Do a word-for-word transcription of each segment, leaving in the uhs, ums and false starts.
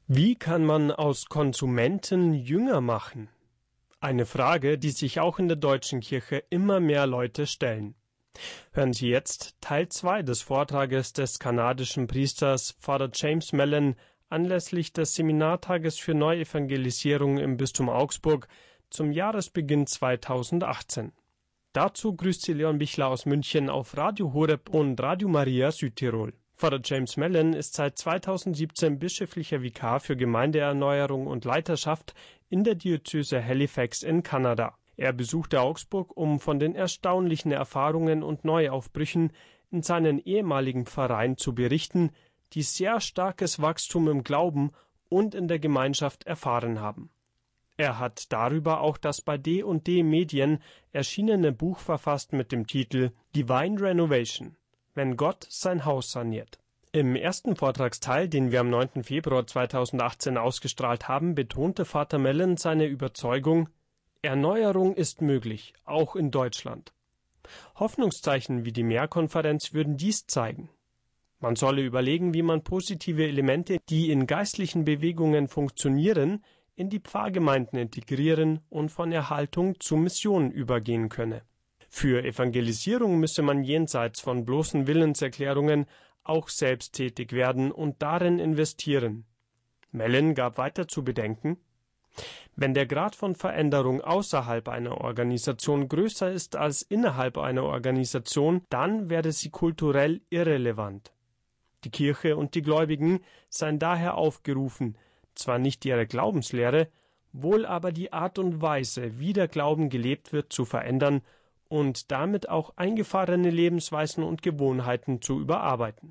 Wie kann man aus Konsumenten Jünger machen? Eine Frage, die sich auch in der deutschen Kirche immer mehr Leute stellen. Hören Sie jetzt Teil zwei des Vortrages des kanadischen Priesters Father James Mellon anlässlich des Seminartages für Neuevangelisierung im Bistum Augsburg zum Jahresbeginn zweitausendachtzehn. Dazu grüßt Sie Leon Bichler aus München auf Radio Horeb und Radio Maria Südtirol. Father James Mellon ist seit zweitausendsiebzehn bischöflicher Vikar für Gemeindeerneuerung und Leiterschaft in der Diözese Halifax in Kanada. Er besuchte Augsburg, um von den erstaunlichen Erfahrungen und Neuaufbrüchen in seinen ehemaligen Pfarreien zu berichten, die sehr starkes Wachstum im Glauben und in der Gemeinschaft erfahren haben. Er hat darüber auch das bei D und D Medien erschienene Buch verfasst mit dem Titel Divine Renovation, wenn Gott sein Haus saniert. Im ersten Vortragsteil, den wir am neunten Februar zweitausendachtzehn ausgestrahlt haben, betonte Vater Mellon seine Überzeugung, Erneuerung ist möglich, auch in Deutschland. Hoffnungszeichen wie die Mehrkonferenz würden dies zeigen. Man solle überlegen, wie man positive Elemente, die in geistlichen Bewegungen funktionieren, in die Pfarrgemeinden integrieren und von Erhaltung zu Mission übergehen könne. Für Evangelisierung müsse man jenseits von bloßen Willenserklärungen auch selbst tätig werden und darin investieren. Mellon gab weiter zu bedenken, wenn der Grad von Veränderung außerhalb einer Organisation größer ist als innerhalb einer Organisation, dann werde sie kulturell irrelevant. Die Kirche und die Gläubigen seien daher aufgerufen, zwar nicht ihre Glaubenslehre, wohl aber die Art und Weise, wie der Glauben gelebt wird, zu verändern und damit auch eingefahrene Lebensweisen und Gewohnheiten zu überarbeiten.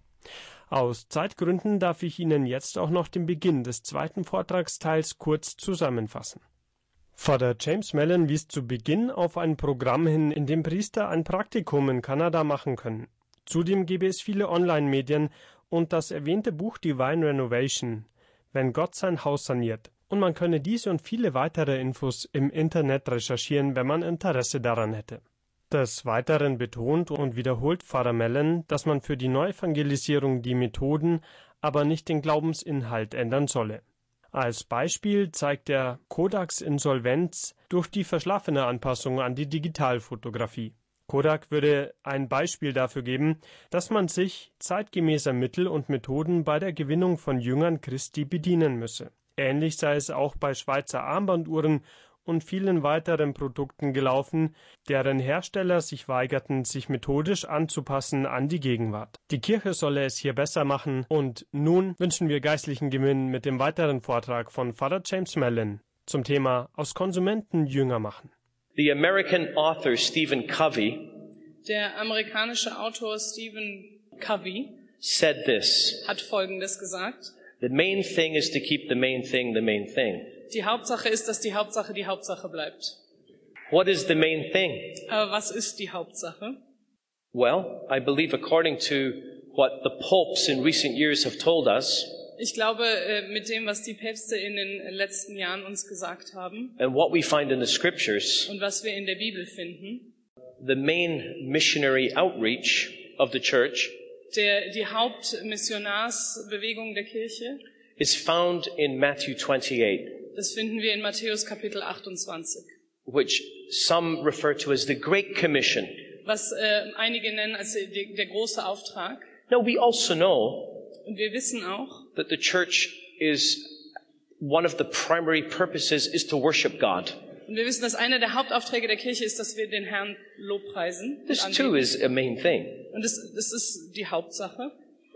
Aus Zeitgründen darf ich Ihnen jetzt auch noch den Beginn des zweiten Vortragsteils kurz zusammenfassen. Father James Mellon wies zu Beginn auf ein Programm hin, in dem Priester ein Praktikum in Kanada machen können. Zudem gäbe es viele Online-Medien und das erwähnte Buch Divine Renovation, wenn Gott sein Haus saniert. Und man könne diese und viele weitere Infos im Internet recherchieren, wenn man Interesse daran hätte. Des Weiteren betont und wiederholt Father Mellon, dass man für die Neuevangelisierung die Methoden, aber nicht den Glaubensinhalt ändern solle. Als Beispiel zeigt er Kodaks Insolvenz durch die verschlafene Anpassung an die Digitalfotografie. Kodak würde ein Beispiel dafür geben, dass man sich zeitgemäßer Mittel und Methoden bei der Gewinnung von Jüngern Christi bedienen müsse. Ähnlich sei es auch bei Schweizer Armbanduhren und vielen weiteren Produkten gelaufen, deren Hersteller sich weigerten, sich methodisch anzupassen an die Gegenwart. Die Kirche solle es hier besser machen und nun wünschen wir geistlichen Gewinn mit dem weiteren Vortrag von Father James Mellon zum Thema Aus Konsumenten Jünger machen. The American author Stephen Covey Der amerikanische Autor Stephen Covey said this, hat Folgendes gesagt: the main thing is to keep the main thing the main thing. Die Hauptsache ist, dass die Hauptsache die Hauptsache bleibt. What is the main thing? Aber was ist die Hauptsache? Well, I believe according to what the popes in recent years have told us, Ich glaube, mit dem, was die Päpste in den letzten Jahren uns gesagt haben and what we find in the scriptures, und was wir in der Bibel finden, the main missionary outreach of the church der, die Hauptmissionarsbewegung der Kirche, is found in Matthew twenty-eight, das finden wir in Matthäus Kapitel achtundzwanzig, which some refer to as the Great Commission. was äh, einige nennen als der, der große Auftrag. Now we also know Und wir wissen auch, that the church is, one of the primary purposes is to worship God. und wir wissen, dass einer der Hauptaufträge der Kirche ist, dass wir den Herrn lobpreisen. und This anbeten. too is a main thing. Und das, das ist die Hauptsache.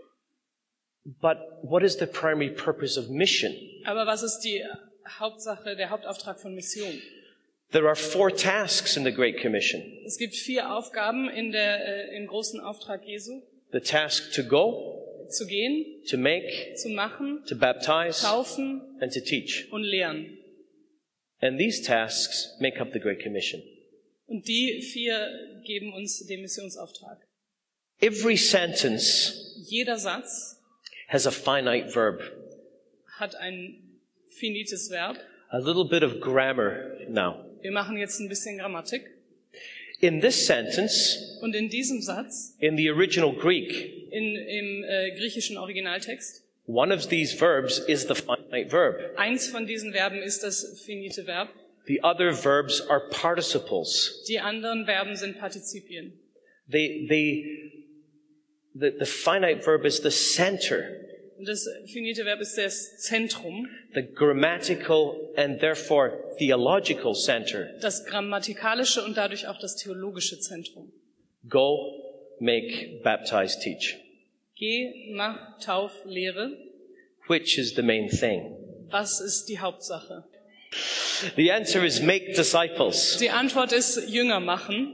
But what is the primary purpose of mission? Aber was ist die Hauptsache, der Hauptauftrag von Mission? There are four tasks in the Great Commission. Es gibt vier Aufgaben in der, äh, im großen Auftrag Jesu. The task to go, Zu gehen, to make, zu machen, to baptize, taufen and to teach. und lehren. And these tasks make up the Great Commission. Und die vier geben uns den Missionsauftrag. Every sentence Jeder Satz has a finite verb. hat ein finites Verb. A little bit of grammar now. Wir machen jetzt ein bisschen Grammatik. In this sentence, Und in diesem Satz, in the original Greek, in, im äh, griechischen Originaltext, One of these verbs is the finite verb. Eins von diesen Verben ist das finite Verb. The other verbs are participles. Die anderen Verben sind Partizipien. They, they, the, the finite verb is the center, Und das finite Verb ist das Zentrum, the grammatical and therefore theological center. das grammatikalische und dadurch auch das theologische Zentrum. Go, make, baptize, teach. Geh, mach, tauf, lehre. Which is the main thing? Was ist die Hauptsache? The answer is make disciples. Die Antwort ist Jünger machen.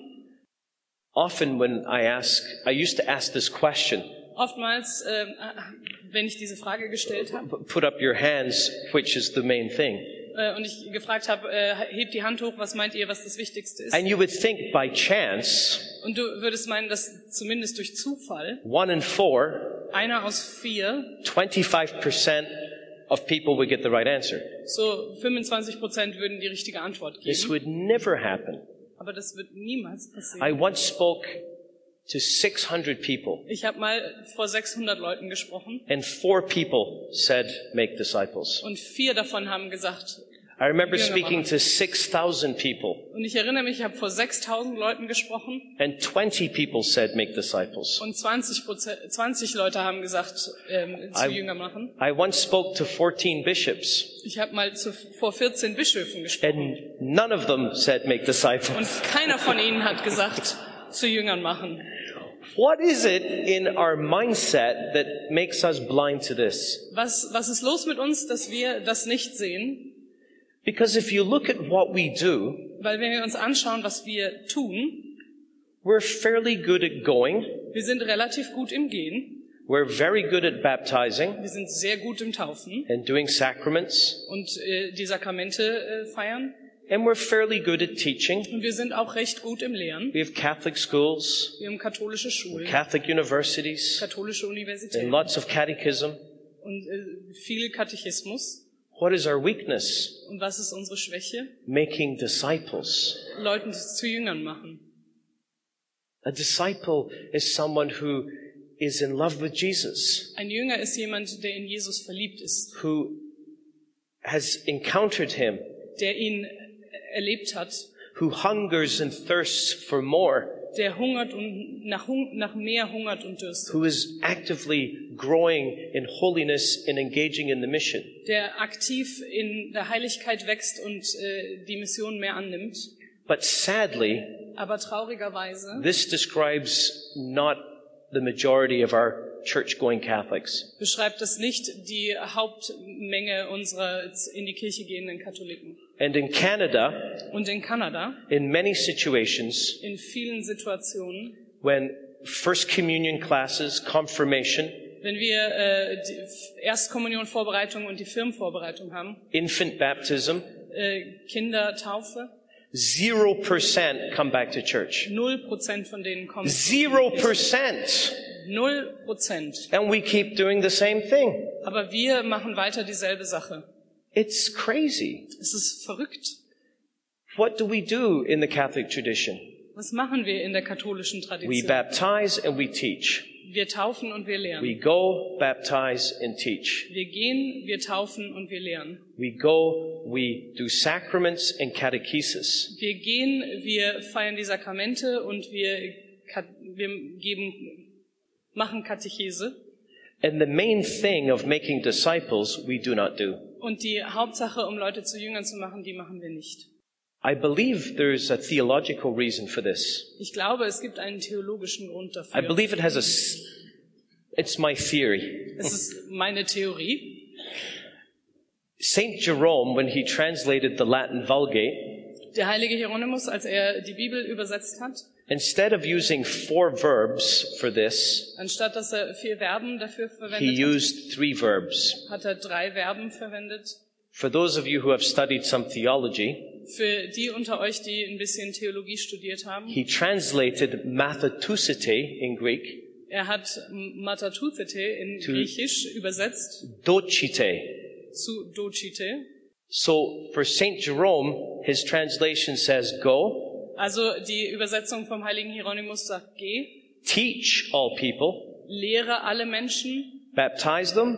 Often when I ask, I used to ask this question, Oftmals, äh, wenn ich diese Frage gestellt habe put up your hands, which is the main thing? äh, und ich gefragt habe, äh, hebt die Hand hoch, was meint ihr, was das Wichtigste ist? And you would think by chance, Und du würdest meinen, dass zumindest durch Zufall one in four, einer aus vier, twenty-five percent of people would get the right answer. so fünfundzwanzig Prozent würden die richtige Antwort This geben. would never happen. Aber das wird niemals I passieren. once spoke to six hundred people, Ich habe mal vor sechshundert Leuten gesprochen and four people said, make disciples. und vier davon haben gesagt, I remember Jünger speaking machen. to six thousand people, und ich erinnere mich, ich habe vor sechstausend Leuten gesprochen and twenty people said, make disciples. und zwanzig Prozent, zwanzig Leute haben gesagt, ähm, zu I- Jünger machen. I once spoke to fourteen bishops, Ich habe mal zu, vor vierzehn Bischöfen gesprochen and none of them said, make und disciples. keiner von ihnen hat gesagt, zu Jüngern machen. What is it in our mindset that makes us blind to this? Was, was ist los mit uns, dass wir das nicht sehen? Because if you look at what we do, Weil wenn wir uns anschauen, was wir tun, we're fairly good at going. wir sind relativ gut im Gehen, We're very good at baptizing wir sind sehr gut im Taufen and doing sacraments. und äh, die Sakramente äh, feiern And we're fairly good at teaching. und wir sind auch recht gut im Lehren. We have Catholic schools, Wir haben katholische Schulen, Catholic universities, katholische and Universitäten lots of catechism. und äh, viel Katechismus. What is our weakness? Und was ist unsere Schwäche? Making disciples. Leuten zu Jüngern machen. A disciple is someone who is in love with Jesus, Ein Jünger ist jemand, der in Jesus verliebt ist, who has encountered him, der ihn erlebt hat, who hungers and thirsts for more, der hungert und nach, Hung- nach mehr hungert und dürstet, who is actively growing in holiness and engaging in the mission. der aktiv in der Heiligkeit wächst und äh, die Mission mehr annimmt. But sadly, Aber traurigerweise this describes not the majority of our church-going Catholics. beschreibt das nicht die Hauptmenge unserer in die Kirche gehenden Katholiken. And in Canada, Und in Kanada, in many situations, in vielen Situationen, when First Communion classes, confirmation, wenn wir äh, die Erstkommunionvorbereitung und die Firmenvorbereitung haben, infant baptism, äh, Kindertaufe, zero percent come back to church. null Prozent von denen kommen. Zero percent. Null Prozent. And we keep doing the same thing. Aber wir machen weiter dieselbe Sache. It's crazy. Es ist verrückt. What do we do in the Catholic tradition? Was machen wir in der katholischen We Tradition? baptize and we teach. Wir taufen und wir We lehren. go, baptize, and teach. Wir gehen, wir taufen und wir lehren. We go, we do sacraments and catechesis. Wir gehen, wir feiern die Sakramente und wir, kat- wir geben, machen Katechese. And the main thing of making disciples, we do not do. Und die Hauptsache, um Leute zu Jüngern zu machen, die machen wir nicht. I believe there's a theological reason for this. Ich glaube, es gibt einen theologischen Grund I dafür. believe it has a, s- it's my theory. Es ist meine Theorie. Saint Jerome, when he translated the Latin Vulgate, Der heilige Hieronymus, als er die Bibel übersetzt hat, instead of using four verbs for this, anstatt dass er vier Verben dafür he verwendet used three verbs. hat, hat er drei Verben verwendet. For those of you who have studied some theology, Für die unter euch, die ein bisschen Theologie studiert haben, he translated mathatusite in Greek er hat Matatuthete in Griechisch übersetzt docite. zu Docite. So for Saint Jerome, his translation says, go, Also die Übersetzung vom heiligen Hieronymus sagt, geh, teach all people, lehre alle Menschen, baptize them,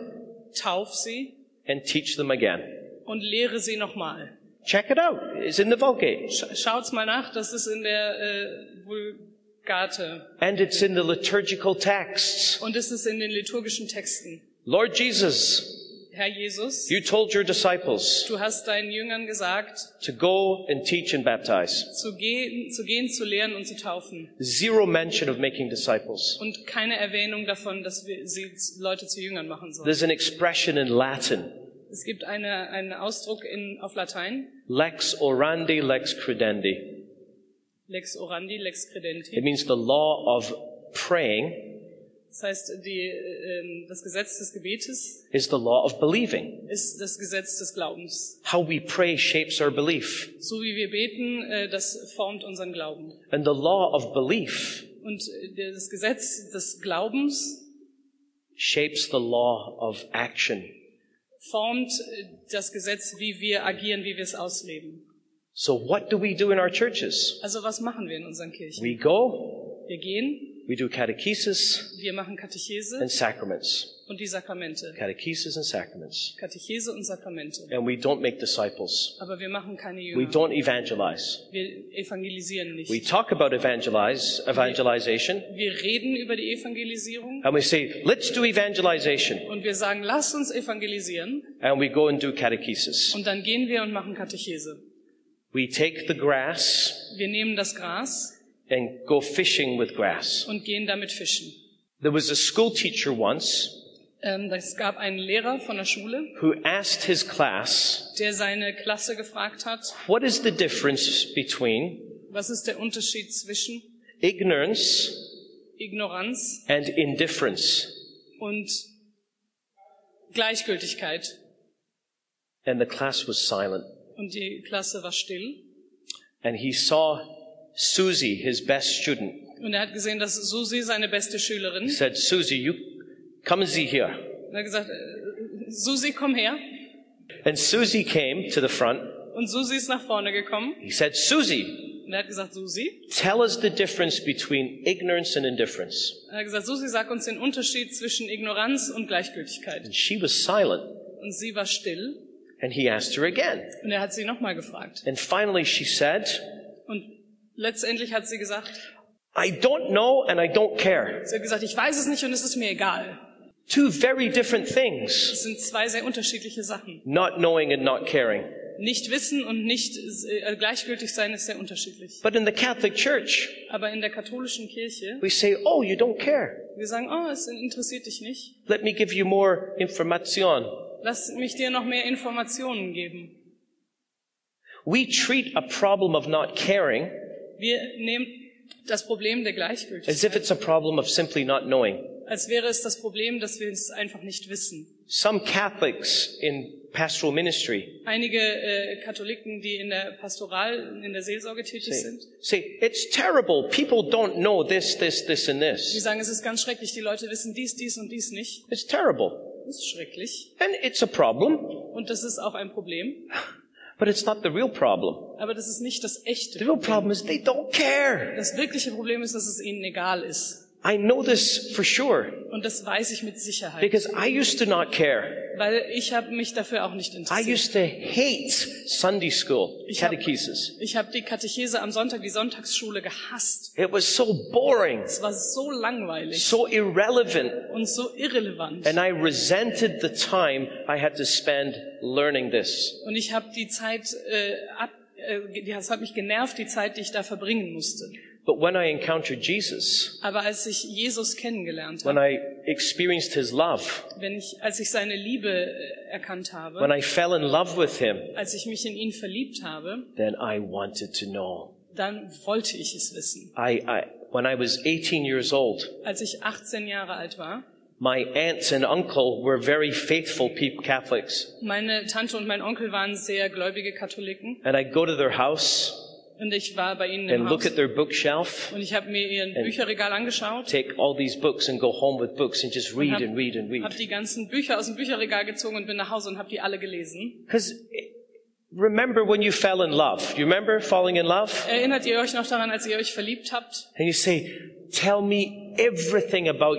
tauf sie and teach them again. und lehre sie nochmal. Check it out. It's in the Vulgate. Sch- Schaut's mal nach, das ist in der äh, Vulgate. And it's in the liturgical texts. Und es ist in den liturgischen Texten. Lord Jesus, Herr Jesus, you told your disciples du hast deinen Jüngern gesagt, to go and teach and baptize. zu gehen, zu gehen, zu lehren und zu taufen. Zero mention of making disciples. Und keine Erwähnung davon, dass wir sie Leute zu Jüngern machen sollen. There's an expression in Latin, Es gibt eine, einen Ausdruck in, auf Latein, lex orandi, lex credendi. lex orandi, lex It credenti. means the law of praying Das heißt, die, äh, das Gesetz des Gebetes is the law of believing. ist das Gesetz des Glaubens. How we pray shapes our belief. So wie wir beten, äh, das formt unseren Glauben. And the law of belief Und äh, das Gesetz des Glaubens shapes the law of action. formt äh, das Gesetz, wie wir agieren, wie wir es ausleben. So what do we do in our churches? Also was machen wir in unseren Kirchen? We go, Wir gehen, we do catechesis wir machen Katechese and sacraments. und die Sakramente. Catechesis and sacraments. Katechese und Sakramente. And we don't make disciples. Aber wir machen keine We Jünger. don't evangelize. Wir evangelisieren nicht. We talk about evangelize, evangelization, Wir reden über die Evangelisierung and we say, let's do evangelization. und wir sagen, lasst uns evangelisieren. And we go and do catechesis. Und dann gehen wir und machen Katechese. We take the grass Wir nehmen das Gras and go fishing with grass. und gehen damit fischen. There was a school teacher once Ähm, es gab einen Lehrer von der Schule, who asked his class, der seine Klasse gefragt hat, what is the difference between was ist der Unterschied zwischen ignorance Ignoranz and indifference? und Gleichgültigkeit? And the class was silent. Und die Klasse war still. And he saw Susie, his best student. Und er hat gesehen, dass Susi, seine beste He Schülerin, said, Susie, you come and see here. er hat gesagt, äh, Susi, komm her. And Susie came to the front. Und Susi ist nach vorne gekommen. He said, Susie, Und er hat gesagt, Susi. tell us the difference between ignorance and indifference. Er hat gesagt, Susi, sag uns den Unterschied zwischen Ignoranz und Gleichgültigkeit. And she was silent. Und sie war still. And he asked her again. Und er hat sie nochmal gefragt. And finally she said, Und letztendlich hat sie gesagt, I don't know and I don't care. sie hat gesagt, ich weiß es nicht und es ist mir egal. Two very different things. Es sind zwei sehr unterschiedliche Sachen. Not knowing and not caring. Nicht wissen und nicht äh, gleichgültig sein ist sehr unterschiedlich. But in the Catholic Church, Aber in der katholischen Kirche, we say, oh, you don't care. wir sagen, oh, es interessiert dich nicht. Let me give you more information. Lass mich dir noch mehr Informationen geben. We treat a problem of not caring Wir nehmen das Problem der as if Gleichgültigkeit, it's a problem of simply not knowing. als wäre es das Problem, dass wir es einfach nicht wissen. Some Catholics in pastoral ministry Einige äh, Katholiken, die in der Pastoral, in der Seelsorge tätig say, sind, say, it's terrible. People don't know this, this, this, and die this. sagen, es ist ganz schrecklich, die Leute wissen dies, dies und dies nicht. It's terrible. Das ist schrecklich. And it's a problem, Und das ist auch ein Problem. but it's not the real problem. Aber das ist nicht das echte The real Problem. problem is they don't care. Das wirkliche Problem ist, dass es ihnen egal ist. I know this for sure Und das weiß ich mit Sicherheit. because I used to not care. Weil ich habe mich dafür auch nicht I interessiert. used to hate Sunday school, Ich hab- catechesis. Ich habe die Katechese am Sonntag, die Sonntagsschule gehasst. It was so boring, Es war so langweilig so irrelevant, und so irrelevant. and I resented the time I had to spend learning this. Und ich habe die Zeit, äh, ab, äh, das hat mich genervt, die Zeit, die ich da verbringen musste. But when I encountered Jesus, Aber als ich Jesus kennengelernt when habe, I experienced his love, wenn ich, als ich seine Liebe äh, erkannt habe, when I fell in love with him, als ich mich in ihn verliebt habe, then I wanted to know. dann wollte ich es wissen. I, I, when I was eighteen years old, Als ich achtzehn Jahre alt war, my aunts and uncle were very faithful people, Catholics. meine Tante und mein Onkel waren sehr gläubige Katholiken And I'd go to their house und ich war bei ihnen im and look Haus at their bookshelf, und ich habe mir ihr Bücherregal angeschaut, take all these books and go home with books and just read and read and habe read. die ganzen Bücher aus dem Bücherregal gezogen und bin nach Hause und habe die alle gelesen. Because remember when you fell in love? You remember falling in love? Erinnert ihr euch noch daran, als ihr euch verliebt habt? And you say, tell me everything about you.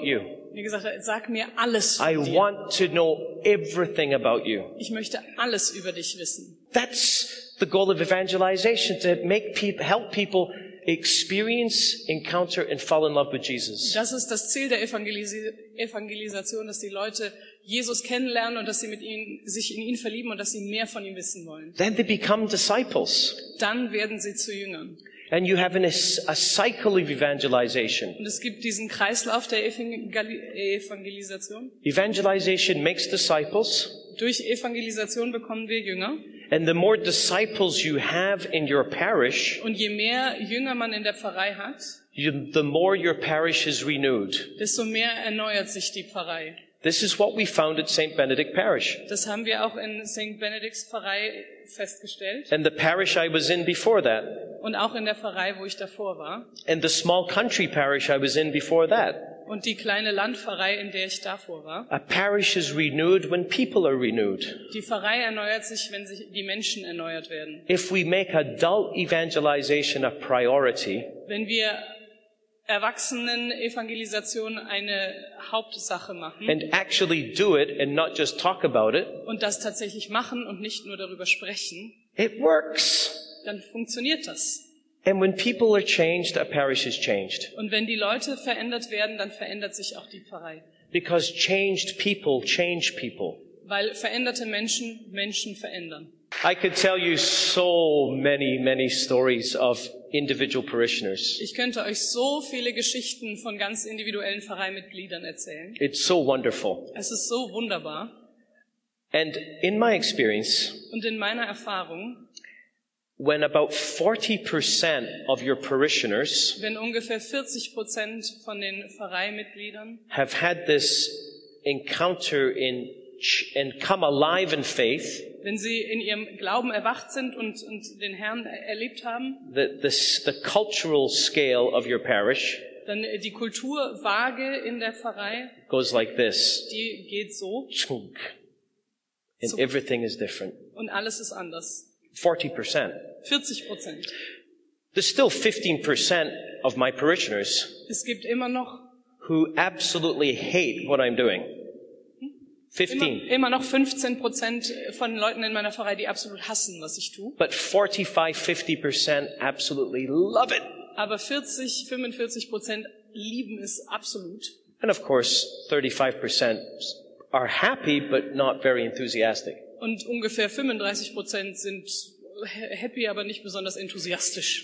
mir gesagt hat, sag mir alles I von dir. want to know everything about you. Ich möchte alles über dich wissen. That's the goal of evangelization, to make people, help people experience, encounter, and fall in love with Jesus. Das ist das Ziel der Evangelis- Evangelisation, dass die Leute Jesus kennenlernen und dass sie mit ihm, sich in ihn verlieben und dass sie mehr von ihm wissen wollen. Then they become disciples. Dann werden sie zu Jüngern. And you have an, a cycle of evangelization. Und es gibt diesen Kreislauf der Evangel- Evangelisation. Evangelization makes disciples. Durch Evangelisation bekommen wir Jünger. And the more disciples you have in your parish, Und je mehr Jünger man in der Pfarrei hat, you, the more your parish is renewed. desto mehr erneuert sich die Pfarrei. This is what we found at Saint Benedict Parish. Das haben wir auch in Sankt Benedikts Pfarrei festgestellt. And the parish I was in before that. Und auch in der Pfarrei, wo ich davor war. And the small country parish I was in before that. Und die kleine Landpfarrei, in der ich davor war. A parish is renewed when people are renewed. Die Pfarrei erneuert sich, wenn sich die Menschen erneuert werden. If we make adult evangelization a priority, Wenn wir Erwachsenen-Evangelisation eine Hauptsache machen and actually do it and not just talk about it, und das tatsächlich machen und nicht nur darüber sprechen, it works. dann funktioniert das. And when people are changed, a parish is changed. Und wenn die Leute verändert werden, dann verändert sich auch die Pfarrei. Because changed people change people. Weil veränderte Menschen Menschen verändern. I could tell you so many, many stories of individual parishioners. Ich könnte euch so viele Geschichten von ganz individuellen Pfarreimitgliedern erzählen. It's so wonderful. Es ist so wunderbar. And in my experience, Und in meiner Erfahrung, when about forty percent of your parishioners wenn ungefähr vierzig Prozent von den Pfarreimitgliedern have had this encounter in and come alive in faith, wenn sie in ihrem Glauben erwacht sind und, und den Herrn erlebt haben, the, the, the cultural scale of your parish dann die Kulturwaage in der Pfarrei, goes like this. die geht so Chunk. And So- everything is different. und alles ist anders. forty percent. vierzig Prozent. There's still fifteen percent of my parishioners Es gibt immer noch, who absolutely hate what I'm doing. immer, fifteen. immer noch fünfzehn Prozent von Leuten in meiner Pfarrei, die absolut hassen, was ich tue. But forty-five, fifty percent absolutely love it. Aber vierzig, fünfundvierzig Prozent lieben es absolut. And of course, thirty-five percent are happy but not very enthusiastic. Und ungefähr fünfunddreißig Prozent sind ha- happy, aber nicht besonders enthusiastisch.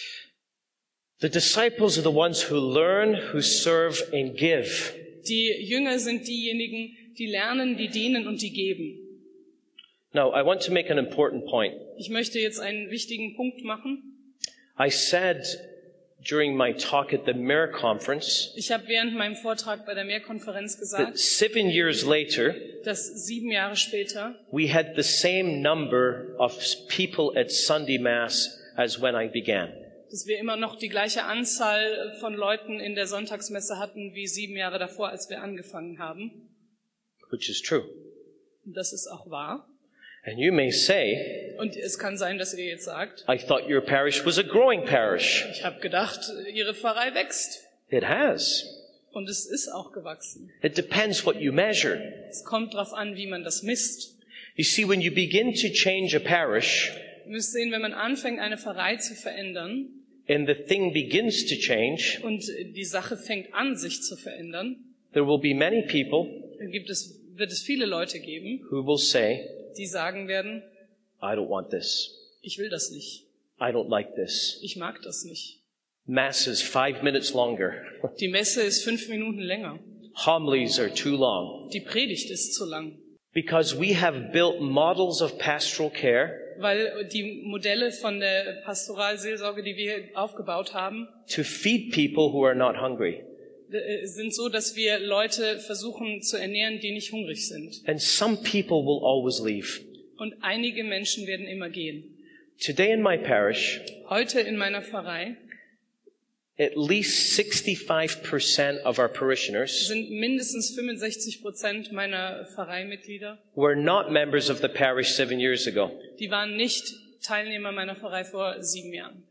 The disciples are the ones who learn, who serve and give. Die Jünger sind diejenigen, die lernen, die dienen und die geben. Now, I want to make an important point. Ich möchte jetzt einen wichtigen Punkt machen. I said during my talk at the M E R conference Ich habe während meinem Vortrag bei der Mehrkonferenz that gesagt, seven years later, dass sieben Jahre später we had the same number of people at Sunday Mass as when I began. dass wir immer noch die gleiche Anzahl von Leuten in der Sonntagsmesse hatten wie sieben Jahre davor, als wir angefangen haben. Which is true. Und das ist auch wahr. And you may say, Und es kann sein, dass ihr jetzt sagt, I thought your parish was a growing parish. ich habe gedacht, ihre Pfarrei wächst. It has. Und es ist auch gewachsen. It depends what you measure. Es kommt darauf an, wie man das misst. You see, when you begin to change a parish Ihr müsst sehen, wenn man anfängt, eine Pfarrei zu verändern and the thing begins to change, und die Sache fängt an, sich zu verändern, there will be many people dann gibt es, wird es viele Leute geben, who will say, die sagen werden, I don't want this. ich will das nicht. I don't like this. Ich mag das nicht. Mass is five minutes longer. Die Messe ist fünf Minuten länger. Homilies are too long. Die Predigt ist zu lang. Because we have built models of pastoral care Weil die Modelle von der Pastoralseelsorge, die wir aufgebaut haben, to feed people who are not hungry. äh, sind so, dass wir Leute versuchen zu ernähren, die nicht hungrig sind. And some people will always leave. Und einige Menschen werden immer gehen. Today in my parish, Heute in meiner Pfarrei at least sixty-five percent of our parishioners sind mindestens fünfundsechzig Prozent meiner Pfarreimitglieder, were not members of the parish seven years ago. die waren nicht Teilnehmer meiner Pfarrei vor sieben Jahren.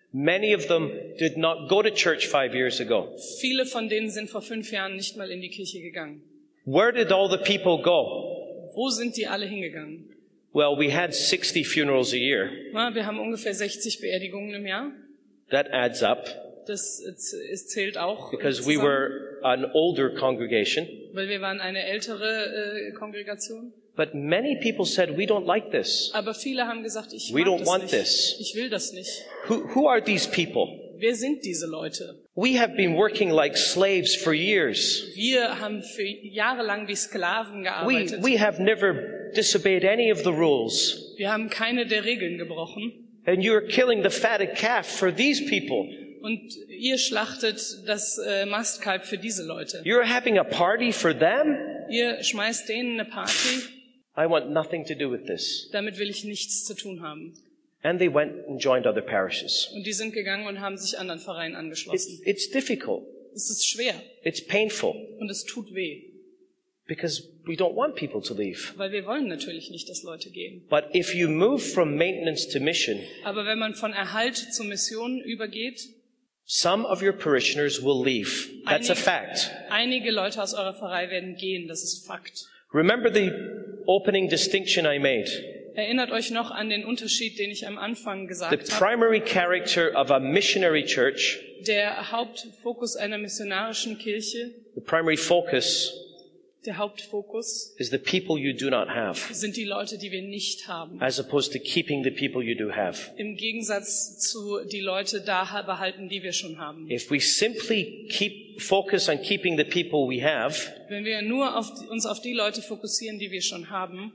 Many of them did not go to church five years ago. Viele von denen sind vor fünf Jahren nicht mal in die Kirche gegangen. Where did all the people go? Wo sind die alle hingegangen? Well, we had sixty funerals a year. Na, wir haben ungefähr sechzig Beerdigungen im Jahr. That adds up Das es zählt auch because we zusammen, were an older congregation. weil wir waren eine ältere äh, Kongregation. But many people said, we don't like this. Aber viele haben gesagt, ich We mag don't das want nicht. this. Ich will das nicht. Who, who are these people? Wer sind diese Leute? We have been working like slaves for years. Wir haben für Jahre lang wie Sklaven We, gearbeitet. we have never disobeyed any of the rules. Wir haben keine der Regeln gebrochen. And you are killing the fatted calf for these people. Und ihr schlachtet das äh, Mastkalb für diese Leute. You're having a party for them? Ihr schmeißt denen eine Party. I want nothing to do with this. Damit will ich nichts zu tun haben. And they went and joined other parishes. Und die sind gegangen und haben sich anderen Vereinen It's, angeschlossen. it's difficult. Es ist schwer It's painful und es tut weh, because we don't want people to leave. weil wir wollen natürlich nicht, dass Leute gehen. But if you move from maintenance to mission, Aber wenn man von Erhalt zur Mission übergeht, some of your parishioners will leave. That's a fact. einige Leute aus eurer Pfarrei werden gehen, das ist Fakt. Remember the opening distinction I made. Erinnert euch noch an den Unterschied, den ich am Anfang The gesagt habe. primary character of a missionary church, Der Hauptfokus einer missionarischen Kirche, the primary focus der Hauptfokus is the people you do not have, sind die Leute, die wir nicht haben. as opposed to keeping the people you do have. Im Gegensatz zu die Leute da behalten, die wir schon haben. If we simply keep focus on keeping the people we have, Wenn wir nur auf, uns auf die Leute fokussieren, die wir schon haben,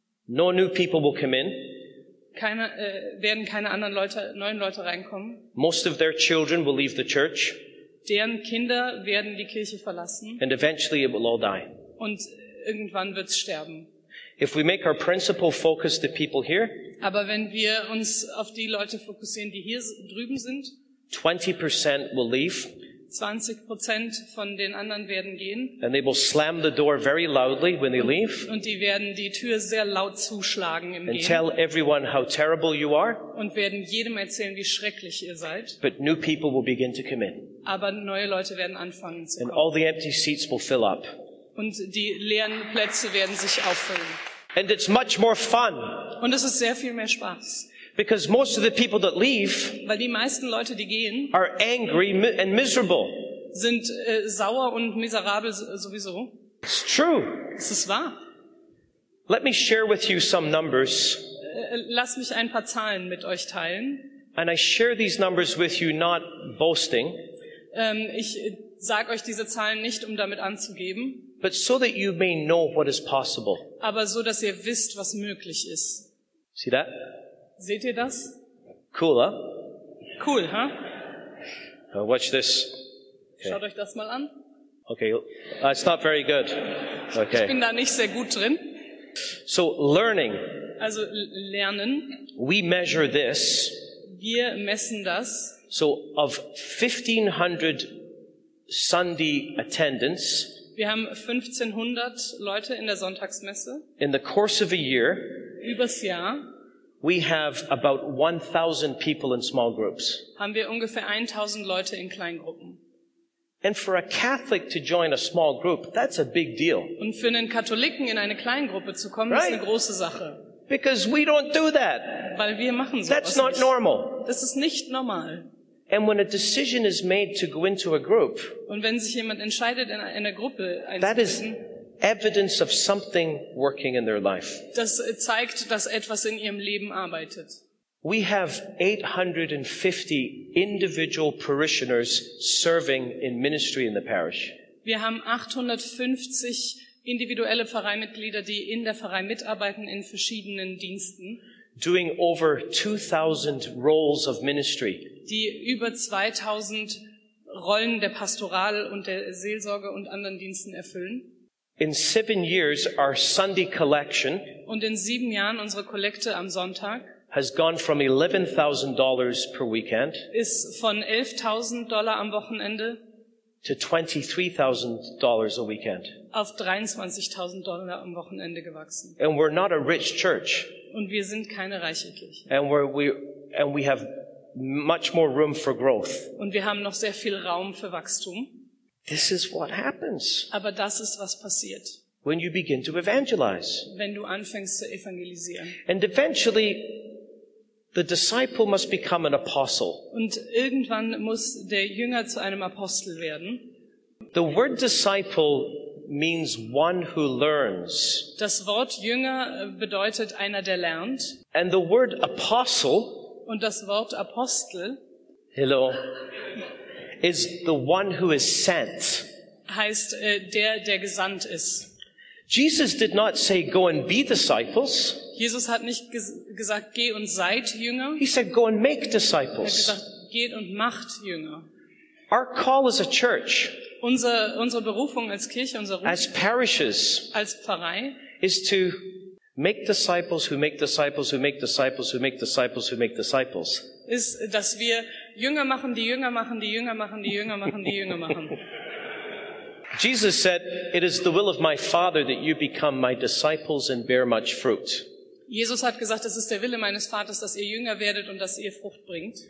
no new people will come in. keine, äh, werden keine anderen Leute, neuen Leute reinkommen. Most of their children will leave the church, Deren Kinder werden die Kirche verlassen and eventually it will all die. und irgendwann wird's sterben. If we make our principal focus the people here, Aber wenn wir uns auf die Leute fokussieren, die hier drüben sind, twenty percent will leave, zwanzig Prozent von den anderen werden gehen and they will slam the door very loudly when they leave, und die werden die Tür sehr laut zuschlagen im and Gehen tell everyone how terrible you are, und werden jedem erzählen, wie schrecklich ihr seid. but new people will begin to come in. Aber neue Leute werden anfangen zu And kommen. all the empty seats will fill up. Und die leeren Plätze werden sich auffüllen. And it's much more fun, Und es ist sehr viel mehr Spaß. because most of the people that leave Weil die meisten Leute, die gehen, are angry mi- and miserable. sind äh, sauer und miserabel so- sowieso. It's true. Es ist wahr. Let me share with you some numbers. Äh, Lasst mich ein paar Zahlen mit euch teilen. And I share these numbers with you not boasting, Ähm, ich äh, sage euch diese Zahlen nicht, um damit anzugeben, but so that you may know what is possible. aber so, dass ihr wisst, was möglich ist. See that? Seht ihr das? Cool, huh? Cool, ha? Huh? Uh, watch this. Schaut euch das mal an. Okay, uh, it's not very good. Ich Okay. bin da nicht sehr gut drin. So learning, Also l- lernen. we measure this. Wir messen das. So of fifteen hundred Sunday attendance Wir haben fünfzehnhundert Leute in der Sonntagsmesse. in the course of a year, Übers Jahr we have about one thousand people in small groups. haben wir ungefähr tausend Leute in Kleingruppen. And for a Catholic to join a small group, that's a big deal. Und für einen Katholiken in eine Kleingruppe zu kommen, ist eine Right. große Sache. Because we don't do that. Weil wir machen That's sowas not nicht. normal. Das ist nicht normal. And when a decision is made to go into a group, Und wenn sich jemand entscheidet, in einer Gruppe that is einzutreten, evidence of something working in their life. das zeigt, dass etwas in ihrem Leben arbeitet. We have eight hundred fifty individual parishioners serving in ministry in the parish. Wir haben achthundertfünfzig individuelle Pfarreimitglieder, die in der Pfarrei mitarbeiten in verschiedenen Diensten, Doing over two thousand roles of ministry. die über zweitausend Rollen der Pastoral und der Seelsorge und anderen Diensten erfüllen. In seven years, our Sunday collection Und in sieben Jahren unsere Kollekte am Sonntag has gone from eleven thousand dollars per weekend ist von elftausend Dollar am Wochenende to twenty-three thousand dollars a weekend. auf dreiundzwanzigtausend Dollar am Wochenende gewachsen. And we're not a rich church. Und wir sind keine reiche Kirche. And we're, we, and we have much more room for growth. Und wir haben noch sehr viel Raum für Wachstum. This is what happens Aber das ist, was passiert, when you begin to evangelize. wenn du anfängst zu evangelisieren. And eventually, the disciple must become an apostle. Und irgendwann muss der Jünger zu einem Apostel werden. The word disciple means one who learns. Das Wort Jünger bedeutet einer, der lernt. And the word apostle, Und das Wort Apostel hello, is the one who is sent. heißt äh, der, der gesandt ist. Jesus did not say, go and be disciples. Jesus hat nicht ges- gesagt, geh und seid Jünger. He said, go and make Er hat disciples. gesagt, geht und macht Jünger. Our call as a church, Unser, unsere Berufung als Kirche, unser Ruf as parishes, als Pfarrei is to make disciples who make disciples who make disciples who make disciples who make disciples. ist, dass wir Jünger machen, die Jünger machen, die Jünger machen, die Jünger machen, die Jünger machen. Jesus said, it is the will of my Father that you become my disciples and bear much fruit. Jesus hat gesagt, es ist der Wille meines Vaters, dass ihr Jünger werdet und dass ihr Frucht bringt.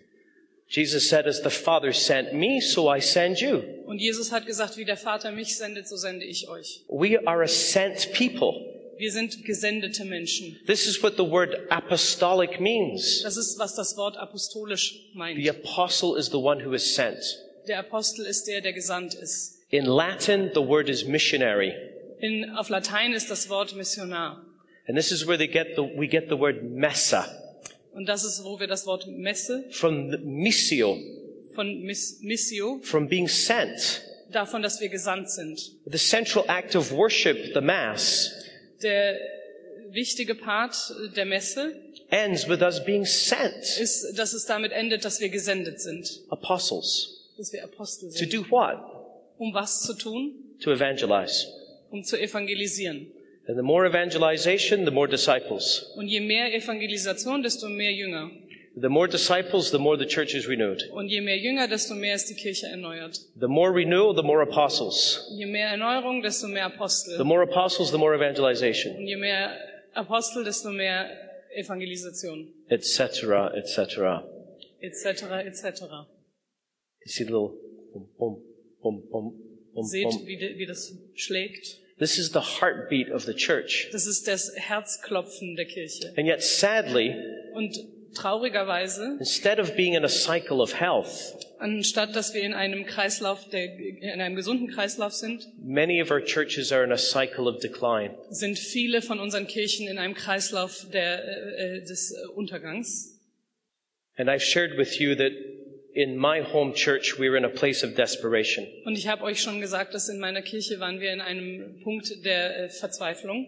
Jesus said, as the Father sent me, so I send you. Und Jesus hat gesagt, wie der Vater mich sendet, so sende ich euch. We are a sent people. Wir sind gesendete Menschen. This is what the word apostolic means. Das ist, was das Wort apostolisch meint. The apostle is the one who is sent. Der Apostel ist der, der gesandt ist. In Latin, the word is missionary. In, auf Latein ist das Wort Missionar. And this is where they get the, we get the word messa, Und das ist, wo wir das Wort Messe from the missio, von Miss, Missio, from being sent. davon, dass wir gesandt sind. The central act of worship, the Mass, Der wichtige Part der Messe ends with us being sent. ist, dass es damit endet, dass wir gesendet sind. Apostles. Dass wir Apostel To sind. do what? Um was zu tun? To evangelize. Um zu evangelisieren. And the more evangelization, the more disciples. Und je mehr Evangelisation, desto mehr Jünger. The more disciples, the more the church is renewed. Und je mehr Jünger, desto mehr ist die Kirche erneuert. The more renewal, the more apostles. Je mehr Erneuerung, desto mehr The Apostel. more apostles, the more evangelization, Und je mehr Apostel, desto mehr Evangelisation. et cetera, et cetera. Etc. et cetera. You see the little boom, boom, boom, boom, boom, Seht, boom. wie, de- wie das schlägt. This is the heartbeat of the church. Das ist das Herzklopfen der Kirche. And yet, sadly, Und traurigerweise, instead of being in a cycle of health, anstatt dass wir in einem Kreislauf, der, in einem gesunden Kreislauf sind, many of our churches are in a cycle of decline. sind viele von unseren Kirchen in einem Kreislauf der, äh, des Untergangs. And I've shared with you that in my home church, we were in a place of desperation. Und ich habe euch schon gesagt, dass in meiner Kirche waren wir in einem Punkt der äh, Verzweiflung.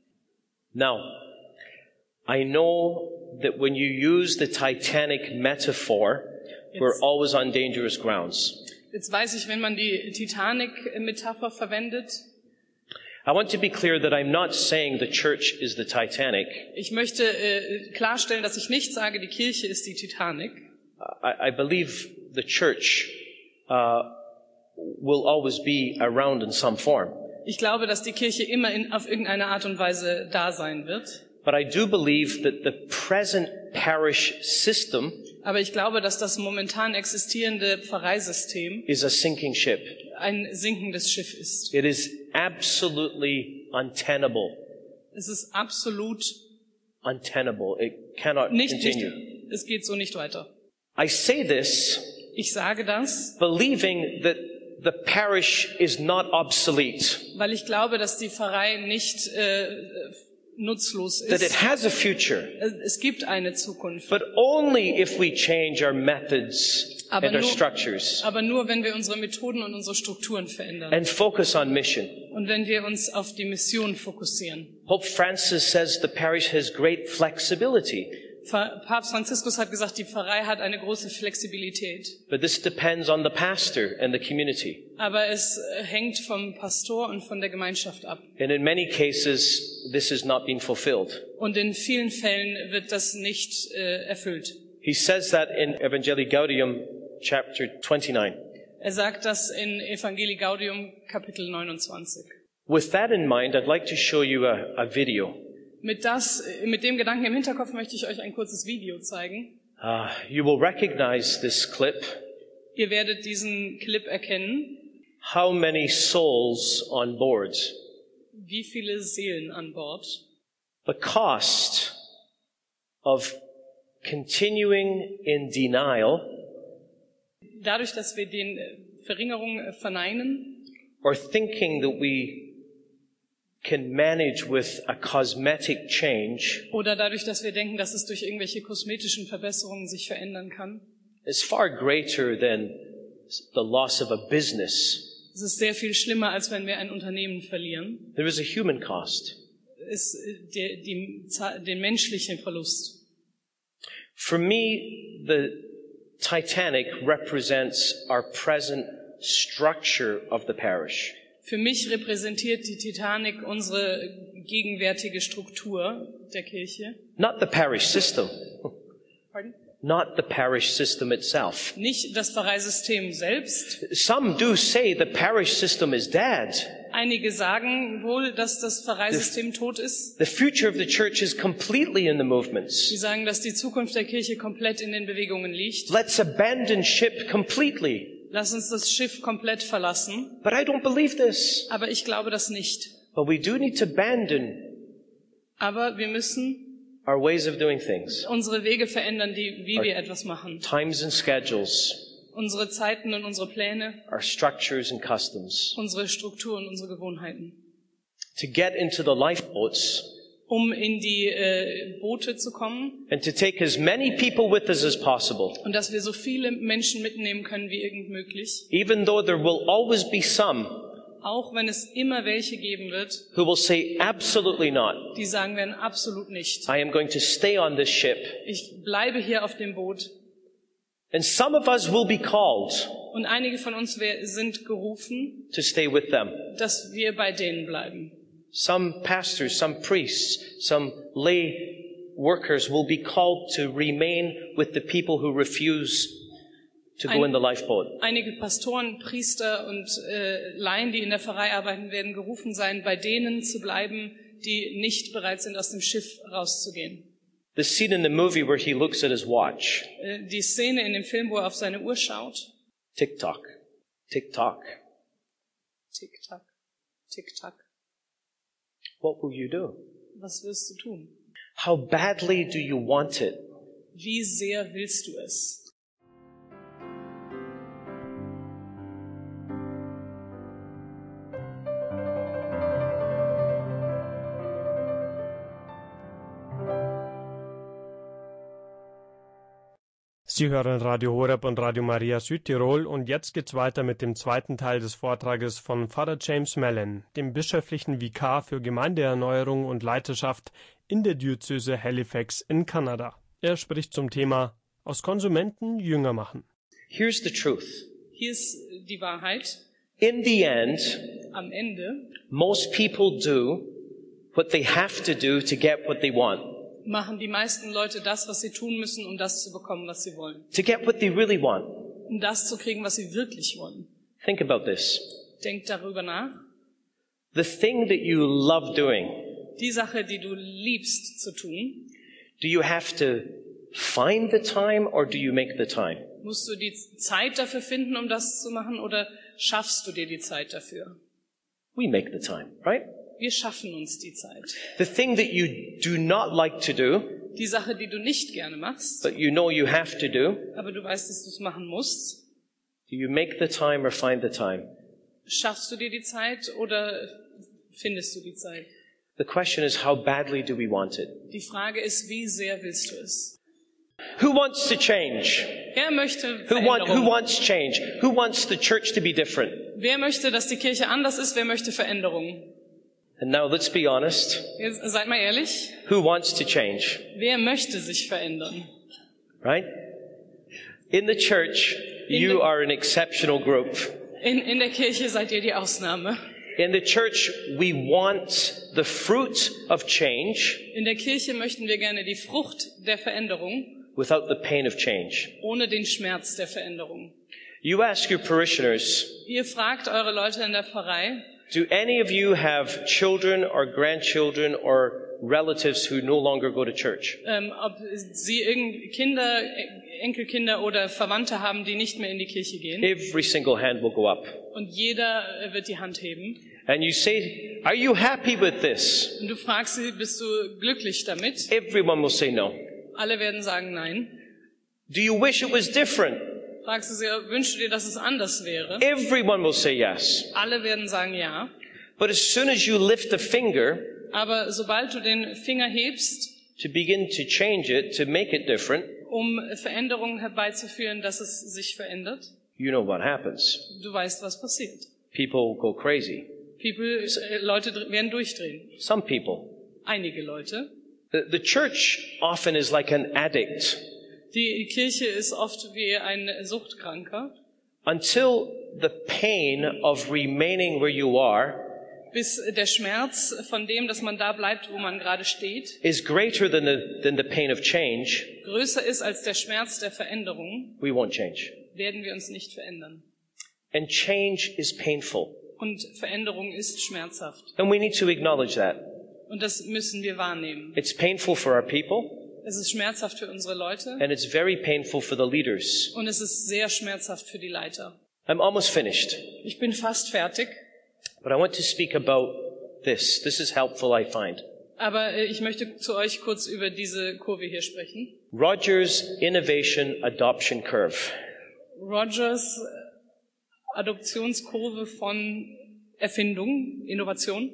Now, I know that when you use the Titanic metaphor, we're Jetzt- always on dangerous grounds. Jetzt weiß ich, wenn man die Titanic-Metapher verwendet, I want to be clear that I'm not saying the church is the Titanic. ich möchte äh, klarstellen, dass ich nicht sage, die Kirche ist die Titanic. I, I believe the church uh, will always be around in some form. Ich glaube, dass die Kirche immer in, auf irgendeine Art und Weise da sein wird. But I do believe that the present parish system Aber ich glaube, dass das momentan existierende Pfarreisystem is a sinking ship. ein sinkendes Schiff ist. It is absolutely untenable. Es ist absolut Untenable. It cannot nicht, nicht, continue. es geht so nicht weiter. I say this Ich sage das, believing that the parish is not obsolete, weil ich glaube, dass die Pfarrei nicht äh, nutzlos that it ist. has a future, Es gibt eine Zukunft. but only if we change our methods Aber and our nur- structures Aber nur, wenn wir unsere Methoden und unsere Strukturen verändern. and focus on mission. Und wenn wir uns auf die Mission fokussieren. Pope Francis says the parish has great flexibility, Fa- Papst Franziskus hat gesagt, die Pfarrei hat eine große Flexibilität. but this depends on the pastor and the community. Aber es äh, hängt vom Pastor und von der Gemeinschaft ab. And in many cases, this has not been fulfilled. Und in vielen Fällen wird das nicht äh, erfüllt. He says that in Evangelii Gaudium, chapter twenty-nine. Er sagt das in Evangelii Gaudium Kapitel neunundzwanzig. With that in mind, I'd like to show you a, a video. Mit, das, äh, mit dem Gedanken im Hinterkopf möchte ich euch ein kurzes Video zeigen. Uh, you will recognize this clip. Ihr werdet diesen Clip erkennen. How many souls on board? Wie viele Seelen an Bord? The cost of continuing in denial Dadurch, dass wir den äh, Verringerung äh, verneinen or thinking that we can manage with a cosmetic change oder dadurch, dass wir denken, dass es durch irgendwelche kosmetischen Verbesserungen sich verändern kann, is far greater than the loss of a business. es ist sehr viel schlimmer, als wenn wir ein Unternehmen verlieren. There is a human cost. Ist äh, der, die, den menschlichen Verlust. For me, the Titanic represents our present structure of the parish. Für mich repräsentiert die Titanic unsere gegenwärtige Struktur der Kirche. Not the parish system. Pardon? Not the parish system itself. Nicht das Pfarreisystem selbst. Some do say the parish system is dead. Einige sagen wohl, dass das Pfarreisystem tot ist. The future of the church is completely in the movements. Sie sagen, dass die Zukunft der Kirche komplett in den Bewegungen liegt. Let's abandon ship completely. Lass uns das Schiff komplett verlassen. But I don't believe this. Aber ich glaube das nicht. But we do need to abandon Aber wir müssen our ways of doing things, unsere Wege verändern, die, wie wir etwas machen. times and schedules, Unsere Zeiten und unsere Pläne, our structures and customs. unsere Strukturen, unsere Gewohnheiten. To get into the lifeboats Um in die äh, Boote zu kommen and to take as many people with us as possible. und dass wir so viele Menschen mitnehmen können wie irgend möglich. Even though there will always be some Auch wenn es immer welche geben wird, who will say absolutely not. die sagen werden absolut nicht. I am going to stay on this ship. Ich bleibe hier auf dem Boot. And some of us will be called Und einige von uns wer- sind gerufen, to stay with them. dass wir bei denen bleiben. Some pastors, some priests, some lay workers will be called to remain with the people who refuse to go in the lifeboat. Einige Pastoren, Priester und äh, Laien, die in der Pfarrei arbeiten, werden gerufen sein, bei denen zu bleiben, die nicht bereit sind, aus dem Schiff rauszugehen. The scene in the movie where he looks at his watch. Äh, die Szene in dem Film, wo er auf seine Uhr schaut. Tick-tock. Tick-tock. Tick-tack, tick-tack. What will you do? Was wirst du tun? How badly do you want it? Wie sehr willst du es? Sie hören Radio Horeb und Radio Maria Südtirol und jetzt geht's weiter mit dem zweiten Teil des Vortrages von Pfarrer James Mallon, dem bischöflichen Vikar für Gemeindeerneuerung und Leiterschaft in der Diözese Halifax in Kanada. Er spricht zum Thema aus Konsumenten Jünger machen. Here's the truth. Hier ist die Wahrheit. In the end, Am Ende most people do what they have to do to get what they want. machen die meisten Leute das, was sie tun müssen, um das zu bekommen, was sie wollen. To get what they really want. Um das zu kriegen, was sie wirklich wollen. Think about this. Denkt darüber nach. The thing that you love doing, Die Sache, die du liebst zu tun, do you have to find the time or do you make the time? musst du die Zeit dafür finden, um das zu machen, oder schaffst du dir die Zeit dafür? We make the time, right? Wir schaffen uns die Zeit. The thing that you do not like to do, Die Sache, die du nicht gerne machst, but you know you have to do, aber du weißt, dass du es machen musst, do you make the time or find the time? schaffst du dir die Zeit oder findest du die Zeit? The question is, how badly do we want it? Die Frage ist, wie sehr willst du es? Who wants to change? Wer möchte Who, want, who Veränderung? wants change? Who wants the church to be different? Wer möchte, dass die Kirche anders ist? Wer möchte Veränderung? And now let's be honest. Jetzt, seid mal ehrlich. Who wants to change? Wer möchte sich verändern? Right? In the church, In you the- are an exceptional group. In, in der Kirche seid ihr die Ausnahme. In the church, we want the fruit of change In der Kirche möchten wir gerne die Frucht der Veränderung, without the pain of change. ohne den Schmerz der Veränderung. You ask your parishioners, Ihr fragt eure Leute in der Pfarrei, do any of you have children or grandchildren or relatives who no longer go to church. Ähm, ob sie irgend Kinder, Enkelkinder oder Verwandte haben, die nicht mehr in die Kirche gehen. Every single hand will go up. Und jeder äh, wird die Hand heben. And you say, are you happy with this? Und du fragst sie, bist du glücklich damit? Everyone will say no. Alle werden sagen nein. Do you wish it was different? Fragst du sie, wünschst du dir, dass es anders wäre? Everyone will say yes. Alle werden sagen ja. But as soon as you lift a finger Aber sobald du den Finger hebst, to begin to change it, to make it different, um Veränderungen herbeizuführen, dass es sich verändert, you know what happens. du weißt, was passiert. People go crazy. People, äh, Leute dr- werden durchdrehen. Some people. Einige Leute. The, the church often is like an addict. Die Kirche ist oft wie ein Suchtkranker, Until the pain of remaining where you are bis der Schmerz von dem, dass man da bleibt, wo man gerade steht, is greater than the, than the pain of change, größer ist als der Schmerz der Veränderung, we won't change. werden wir uns nicht verändern. And change is painful. Und Veränderung ist schmerzhaft. And we need to acknowledge that. Und das müssen wir wahrnehmen. It's painful for our people, Es ist schmerzhaft für unsere Leute and it's very painful for the leaders. und es ist sehr schmerzhaft für die Leiter. I'm almost finished, Ich bin fast fertig, but I want to speak about this. This is helpful, I find. aber äh, ich möchte zu euch kurz über diese Kurve hier sprechen. Rogers' Innovation Adoption Curve. Rogers äh, Adoptionskurve von Erfindung, Innovation.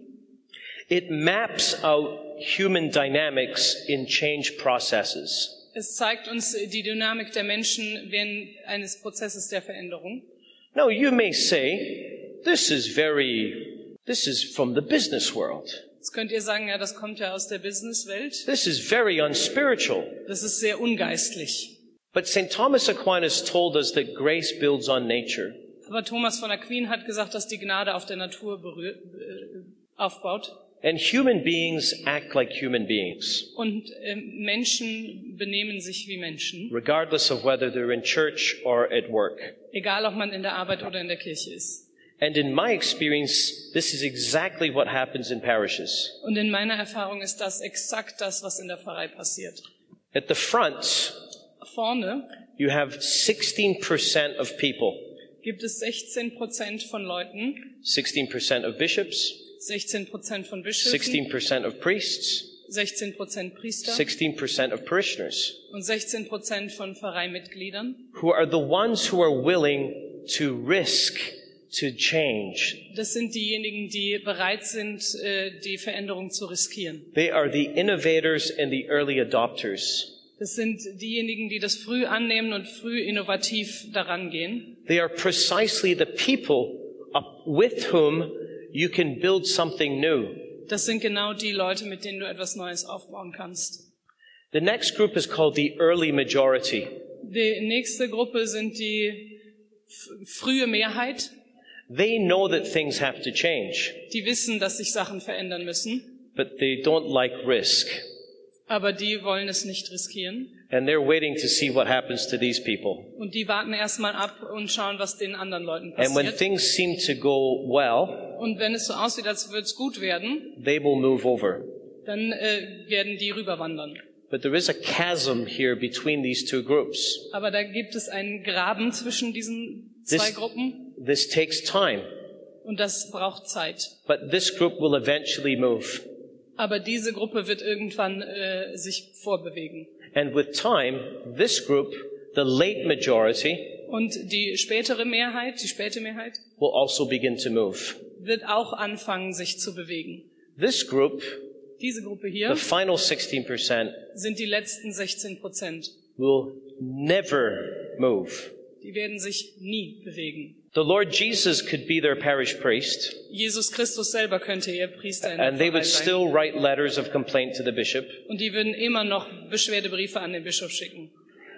It maps out human dynamics in change processes. Es zeigt uns die Dynamik der Menschen während eines Prozesses der Veränderung. Now, you may say, this is very, this is from the business world. Jetzt könnt ihr sagen, ja, das kommt ja aus der Businesswelt. This is very unspiritual. Das ist sehr ungeistlich. But Saint Thomas Aquinas told us that grace builds on nature. Aber Thomas von Aquin hat gesagt, dass die Gnade auf der Natur berührt, äh, aufbaut. And human beings act like human beings, Und äh, Menschen benehmen sich wie Menschen, regardless of whether they're in church or at work. egal ob man in der Arbeit oder in der Kirche ist. And in my experience, this is exactly what happens in parishes. Und in meiner Erfahrung ist das exakt das, was in der Pfarrei passiert. At the front, Vorne you have sixteen percent of people, gibt es sechzehn Prozent von Leuten, sixteen percent of bishops, sechzehn Prozent von Bischöfen, sixteen percent of priests, sechzehn Prozent Priester sixteen percent of parishioners, und sechzehn Prozent von Pfarreimitgliedern. who are the ones who are willing to risk, to change. Das sind diejenigen, die bereit sind, äh, die Veränderung zu riskieren. They are the innovators and the early adopters. Das sind diejenigen, die das früh annehmen und früh innovativ daran gehen. They are precisely the people up with whom you can build something new. Das sind genau die Leute, mit denen du etwas Neues aufbauen kannst. The next group is called the early majority. Die nächste Gruppe sind die f- frühe Mehrheit. They know that things have to change, Die wissen, dass sich Sachen verändern müssen, but they don't like risk. aber die wollen es nicht riskieren. And they're waiting to see what happens to these people. Und die warten erstmal ab und schauen, was den anderen Leuten And when passiert. things seem to go well, Und wenn es so aussieht, als würde es gut werden, they will move over. dann äh, werden die rüberwandern. But there is a chasm here between these two groups. Aber da gibt es einen Graben zwischen diesen zwei This, Gruppen this takes time, und das braucht Zeit. but this group will eventually move. Aber diese Gruppe wird irgendwann äh, sich vorbewegen. And with time, this group, the late majority, Und die spätere Mehrheit, die späte Mehrheit, will also begin to move. wird auch anfangen, sich zu bewegen. This group, Diese Gruppe the hier, final sixteen percent, sind die letzten sechzehn Prozent. will never move. Die werden sich nie bewegen. The Lord Jesus could be their parish priest, Jesus Christus selber könnte ihr Priester in der and they Pfarrei would sein. still write letters of complaint to the bishop. Und die würden immer noch Beschwerdebriefe an den Bischof schicken.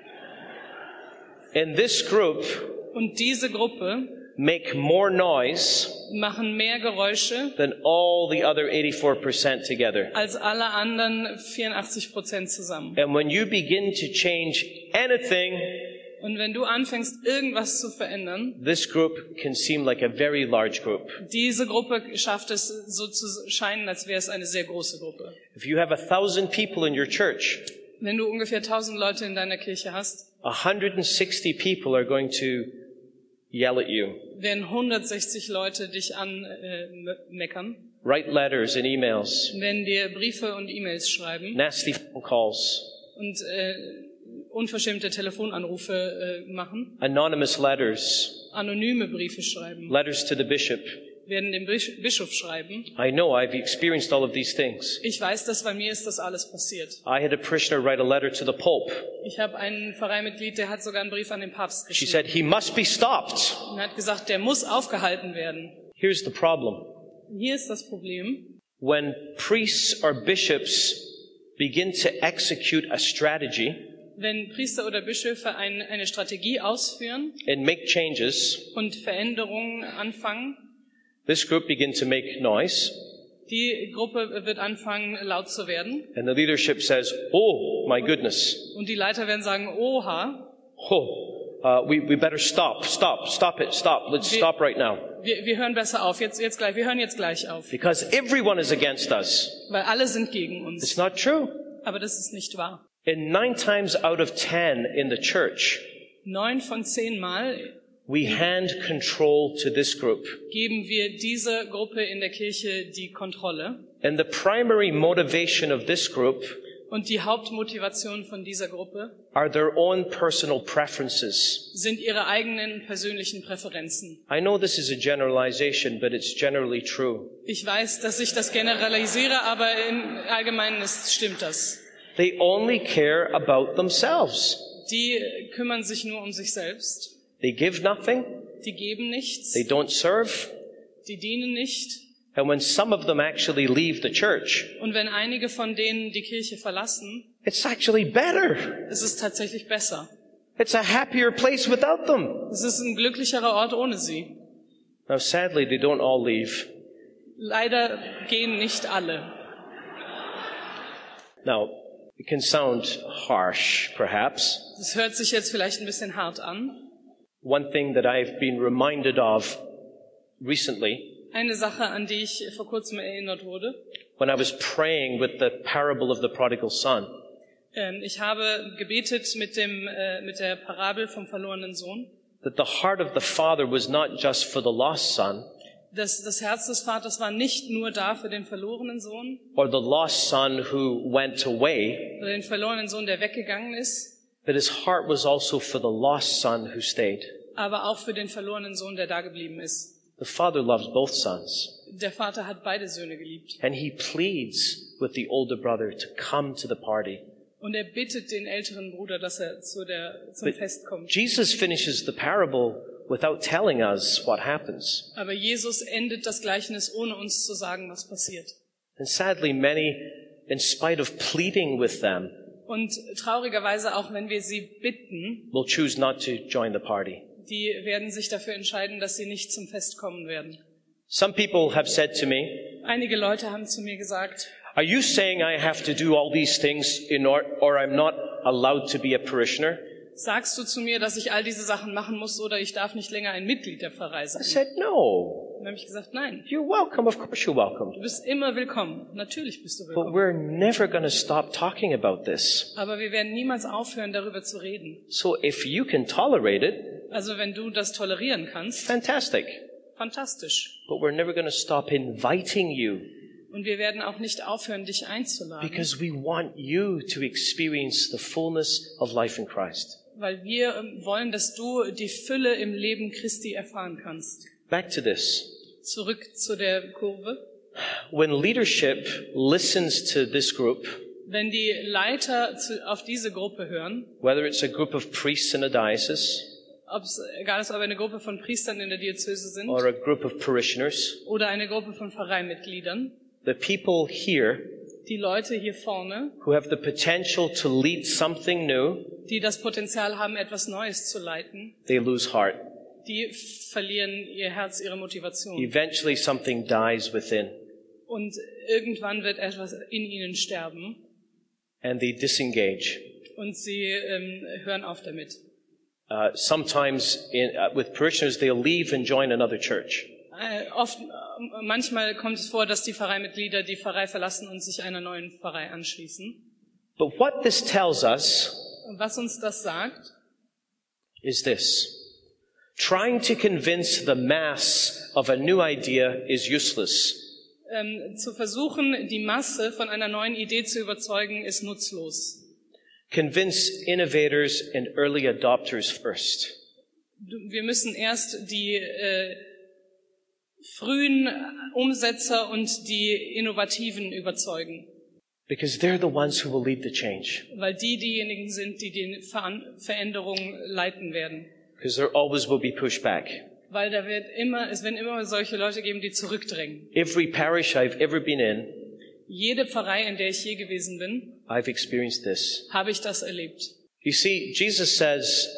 And this group Und diese Gruppe make more noise machen mehr Geräusche than all the other eighty-four percent together. als alle anderen vierundachtzig Prozent zusammen. And when you begin to change anything, Und wenn du anfängst, irgendwas zu verändern, this group can seem like a very large group. diese Gruppe schafft es so zu scheinen, als wäre es eine sehr große Gruppe. If you have a thousand people in your church, Wenn du ungefähr tausend Leute in deiner Kirche hast, one hundred sixty people are going to yell at you, werden hundertsechzig Leute dich anmeckern, write letters and emails, werden dir Briefe und E-Mails schreiben nasty phone calls, und äh, unverschämte Telefonanrufe äh, machen, anonymous letters, anonyme Briefe schreiben, letters to the bishop. werden dem Bisch- Bischof schreiben. I know I've experienced all of these things. Ich weiß, dass bei mir ist das alles passiert. I had a parishioner write a letter to the Pope. Ich habe einen Pfarreimitglied, der hat sogar einen Brief an den Papst She geschrieben said, he must be stopped. und hat gesagt, der muss aufgehalten werden. Here's the problem. Hier ist das Problem. When priests or bishops begin to execute a strategy Wenn Priester oder Bischöfe ein, eine Strategie ausführen and make changes, und Veränderungen anfangen, this group begin to make noise, die Gruppe wird anfangen, laut zu werden. and the leadership says, oh my goodness, Und die Leiter werden sagen, oha, oh, uh, we, we better stop, stop, stop it, stop, let's Wir- stop right now. wir, wir hören besser auf, jetzt, jetzt gleich, wir hören jetzt gleich auf. Because everyone is against us. Weil alle sind gegen It's uns. not true. Aber das ist nicht wahr. And nine times out of ten in the church, Neun von zehn Mal we hand control to this group. geben wir dieser Gruppe in der Kirche die Kontrolle. And the primary motivation of this group Und die Hauptmotivation von dieser Gruppe are their own personal preferences. sind ihre eigenen persönlichen Präferenzen. I know this is a generalization, but it's generally true. Ich weiß, dass ich das generalisiere, aber im Allgemeinen ist, stimmt das. They only care about themselves. Die kümmern sich nur um sich selbst. They give nothing. Die geben nichts. They don't serve. Die dienen nicht. And when some of them actually leave the church, Und wenn einige von denen die Kirche verlassen, it's actually better. ist es tatsächlich besser. It's a happier place without them. Es ist ein glücklicherer Ort ohne sie. Now, sadly, they don't all leave. Leider gehen nicht alle. Now, it can sound harsh, perhaps. Das hört sich jetzt vielleicht ein bisschen hart an. One thing that I've been reminded of recently, Eine Sache, an die ich vor kurzem erinnert wurde. when I was praying with the parable of the prodigal son, Ähm, Ich habe gebetet mit dem, äh, mit der Parabel vom verlorenen Sohn. that the heart of the father was not just for the lost son, Das, das Herz des Vaters war nicht nur da für den verlorenen Sohn, or the lost son who went away, oder den verlorenen Sohn, der weggegangen ist, but his heart was also for the lost son who stayed. aber auch für den verlorenen Sohn, der da geblieben ist. The father loves both sons, Der Vater hat beide Söhne geliebt. and he pleads with the older brother to come to the party. Und er bittet den älteren Bruder, dass er zu der, zum But Fest kommt. Jesus finishes the parable without telling us what happens. Aber Jesus endet das Gleichnis, ohne uns zu sagen, was passiert. And sadly, many, in spite of pleading with them, Und traurigerweise, auch wenn wir sie bitten, will choose not to join the party. die werden sich dafür entscheiden, dass sie nicht zum Fest kommen werden. Some people have said to me, Einige Leute haben zu mir gesagt, are you saying I have to do all these things in or, or I'm not allowed to be a parishioner? sagst du zu mir, dass ich all diese Sachen machen muss oder ich darf nicht länger ein Mitglied der Pfarrei I sein? said, no. Dann habe ich gesagt, nein, You're welcome. Of course you're welcome. du bist immer willkommen. Natürlich bist du But willkommen. we're never going to stop talking about this. Aber wir werden niemals aufhören, darüber zu reden. So if you can tolerate it, Also wenn du das tolerieren kannst, fantastic. fantastisch. But we're never going to stop inviting you Und wir werden auch nicht aufhören, dich einzuladen, because we want you to experience the fullness of life in Christ. weil wir ähm, wollen, dass du die Fülle im Leben Christi erfahren kannst. Back to this. Zurück zu der Kurve. When leadership listens to this group, Wenn die Leiter zu, auf diese Gruppe hören, whether it's a group of priests in a diocese ob's, egal ob eine Gruppe von Priestern in der Diözese sind or a group of parishioners, oder eine Gruppe von Pfarreimitgliedern, the people here die Leute hier vorne, who have the potential to lead something new, die das Potenzial haben, etwas Neues zu leiten, they lose heart. die verlieren ihr Herz, ihre Motivation. Eventually something dies within Und irgendwann wird etwas in ihnen sterben and they disengage. und sie ähm, hören auf damit. Uh, sometimes in, uh, with parishioners, they'll leave and join another church. Äh, oft, äh, manchmal kommt es vor, dass die Pfarreimitglieder die Pfarrei verlassen und sich einer neuen Pfarrei anschließen. But what this tells us Was uns das sagt, is this. Trying to convince the mass of a new idea is useless. ähm, zu versuchen, die Masse von einer neuen Idee zu überzeugen, ist nutzlos. Convince innovators and early adopters first. Wir müssen erst die äh, frühen Umsetzer und die Innovativen überzeugen, Because they're the ones who will lead the change. weil die diejenigen sind, die die Ver- Veränderung leiten werden. Because there always will be pushback. Weil da wird immer, es werden immer solche Leute geben, die zurückdrängen. Every parish I've ever been in, Jede Pfarrei, in der ich je gewesen bin, I've experienced this. habe ich das erlebt. You see, Jesus says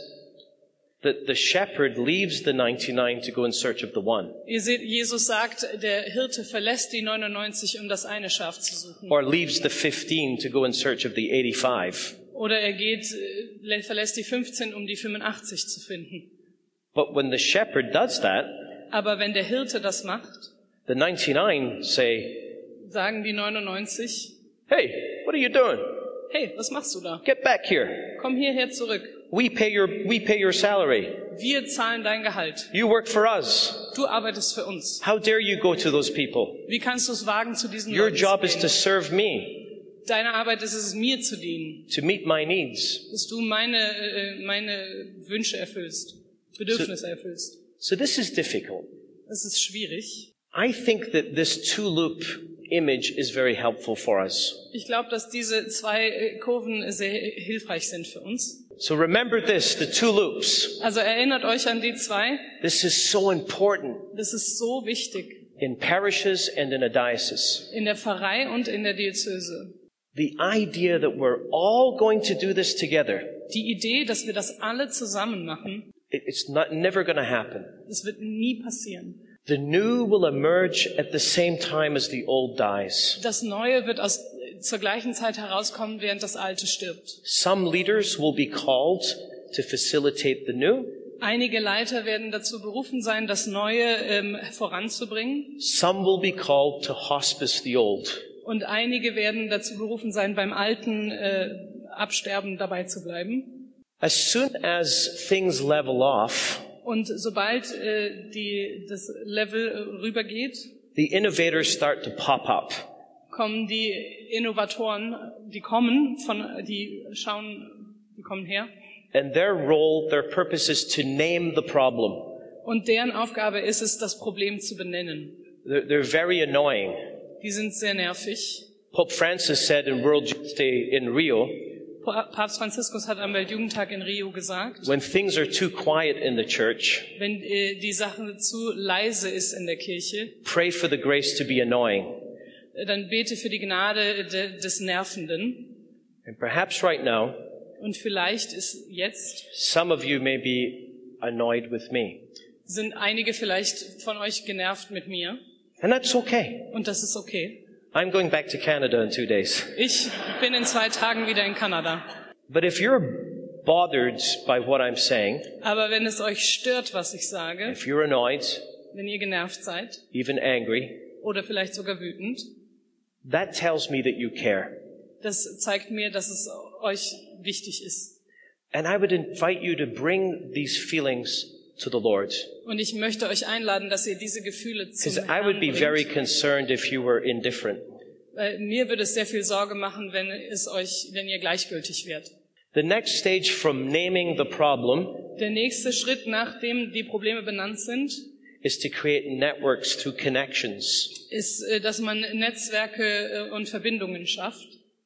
that the shepherd leaves the ninety-nine to go in search of the one. Ihr seht, Jesus sagt, der Hirte verlässt die neunundneunzig, um das eine Schaf zu suchen. Or leaves the fifteen to go in search of the eighty-five. Oder er geht, äh, verlässt die fünfzehn, um die fünfundachtzig zu finden. But when the shepherd does that, Aber wenn der Hirte das macht, the ninety-nine say, sagen die neunundneunzig, hey, what are you doing? hey, was machst du da? Get back here. Komm hierher zurück. We pay your, we pay your salary. Wir zahlen dein Gehalt. You work for us. Du arbeitest für uns. How dare you go to those people? Wie kannst du es wagen, zu diesen Your Leuten job zu is to gehen? serve me, Deine Arbeit ist es, mir zu dienen, to meet my needs. dass du meine, äh, meine Wünsche erfüllst, Bedürfnisse erfüllst. So this is difficult. Das ist schwierig. I think that this two-loop image is very helpful for us. Ich glaube, dass diese zwei äh, Kurven sehr hilfreich sind für uns. So remember this, the two loops. Also erinnert euch an die zwei. This is so important Das ist so wichtig in parishes and in a diocese. in der Pfarrei und in der Diözese. The idea that we're all going to do this together, Die Idee, dass wir das alle zusammen machen, it- it's not never going to happen. das wird nie passieren. The new will emerge at the same time as the old dies. Das Neue wird aus, zur gleichen Zeit herauskommen, während das Alte stirbt. Some leaders will be called to facilitate the new. Einige Leiter werden dazu berufen sein, das Neue ähm, voranzubringen. Some will be called to hospice the old. Und einige werden dazu berufen sein, beim alten äh, Absterben dabei zu bleiben. As soon as things level off, Und sobald äh, die, das Level äh, rübergeht, the innovators start to pop up. kommen die Innovatoren, die kommen, von, die schauen, die kommen her. And their role, their purpose is to name the problem. Und deren Aufgabe ist es, das Problem zu benennen. They're, they're very annoying. Die sind sehr nervig. Pope Francis said in World Youth Day in Rio, Papst Franziskus hat am Weltjugendtag in Rio gesagt, when things are too quiet in the church, wenn äh, die Sache zu leise ist in der Kirche, pray for the grace to be annoying. äh, dann bete für die Gnade de, des Nervenden. And perhaps right now, Und vielleicht ist jetzt, some of you may be annoyed with me. sind einige vielleicht von euch genervt mit mir. And that's okay. Und das ist okay. I'm going back to Canada in two days. Ich bin in zwei Tagen wieder in Kanada. But if you're bothered by what I'm saying, Aber wenn es euch stört, was ich sage, if you're annoyed, wenn ihr genervt seid even angry, oder vielleicht sogar wütend, that tells me that you care. das zeigt mir, dass es euch wichtig ist. And I would invite you to bring these feelings to the Lord. Und ich möchte euch einladen, dass ihr diese Gefühle zum Because I Herrn would be very bringt. concerned if you were indifferent. Weil mir würde es sehr viel Sorge machen, wenn es euch, wenn ihr gleichgültig wärt. The next stage from naming the problem Der nächste Schritt, nachdem die Probleme benannt sind, is to create networks through connections. ist, äh, dass man Netzwerke äh, und Verbindungen schafft.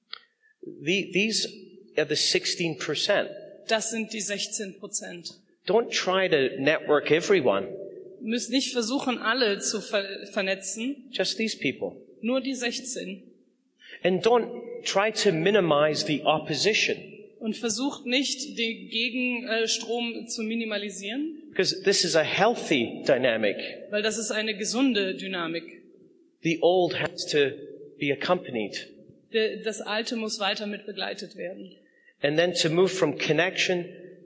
The, these are the sixteen percent. Das sind die sechzehn Prozent. Don't try to network everyone, Ihr müsst nicht versuchen, alle zu ver vernetzen, just these people. nur die sechzehn. And don't try to minimize the opposition, Und versucht nicht, den Gegenstrom zu minimalisieren, because this is a healthy dynamic. weil das ist eine gesunde Dynamik. The old has to be accompanied. Der- Das Alte muss weiter mit begleitet werden. And then to move from connection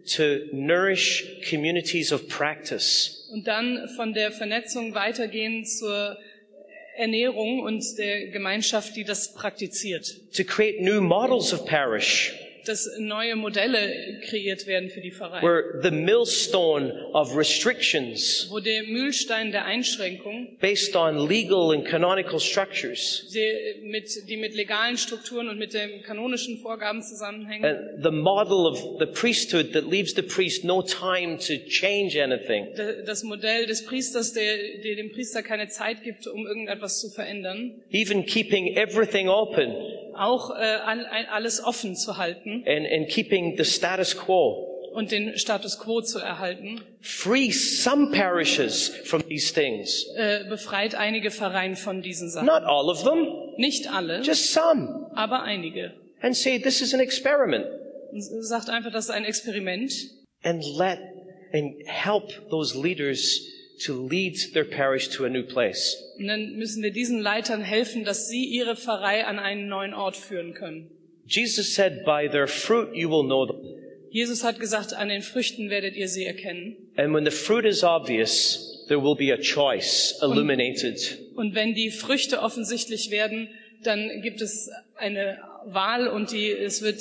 to nourish communities of practice. Und dann von der Vernetzung weitergehen zur Ernährung und der Gemeinschaft, die das praktiziert. To create new models of parish. Dass neue Modelle kreiert werden für die Pfarrei. Where the millstone of restrictions, wo der Mühlstein der Einschränkung, based on legal and canonical structures, die mit, die mit legalen Strukturen und mit den kanonischen Vorgaben zusammenhängen, and the model of the priesthood that leaves the priest no time to change anything. Das Modell des Priesters, der, der dem Priester keine Zeit gibt, um irgendetwas zu verändern. Even keeping everything open. Auch äh, alles offen zu halten. And, and keeping the status quo. Und den Status quo zu erhalten. Free some parishes from these things. Äh, befreit einige Pfarreien von diesen Sachen. Not all of them. Nicht alle. Just some. Aber einige. And say this is an experiment. Und sagt einfach, das ist ein Experiment. And let and help those leaders to lead their parish to a new place. Und dann müssen wir diesen Leitern helfen, dass sie ihre Pfarrei an einen neuen Ort führen können. Jesus said, by their fruit you will know them. Jesus hat gesagt, an den Früchten werdet ihr sie erkennen. And when the fruit is obvious, there will be a choice illuminated. Und, und wenn die Früchte offensichtlich werden, dann gibt es eine Wahl und die, es wird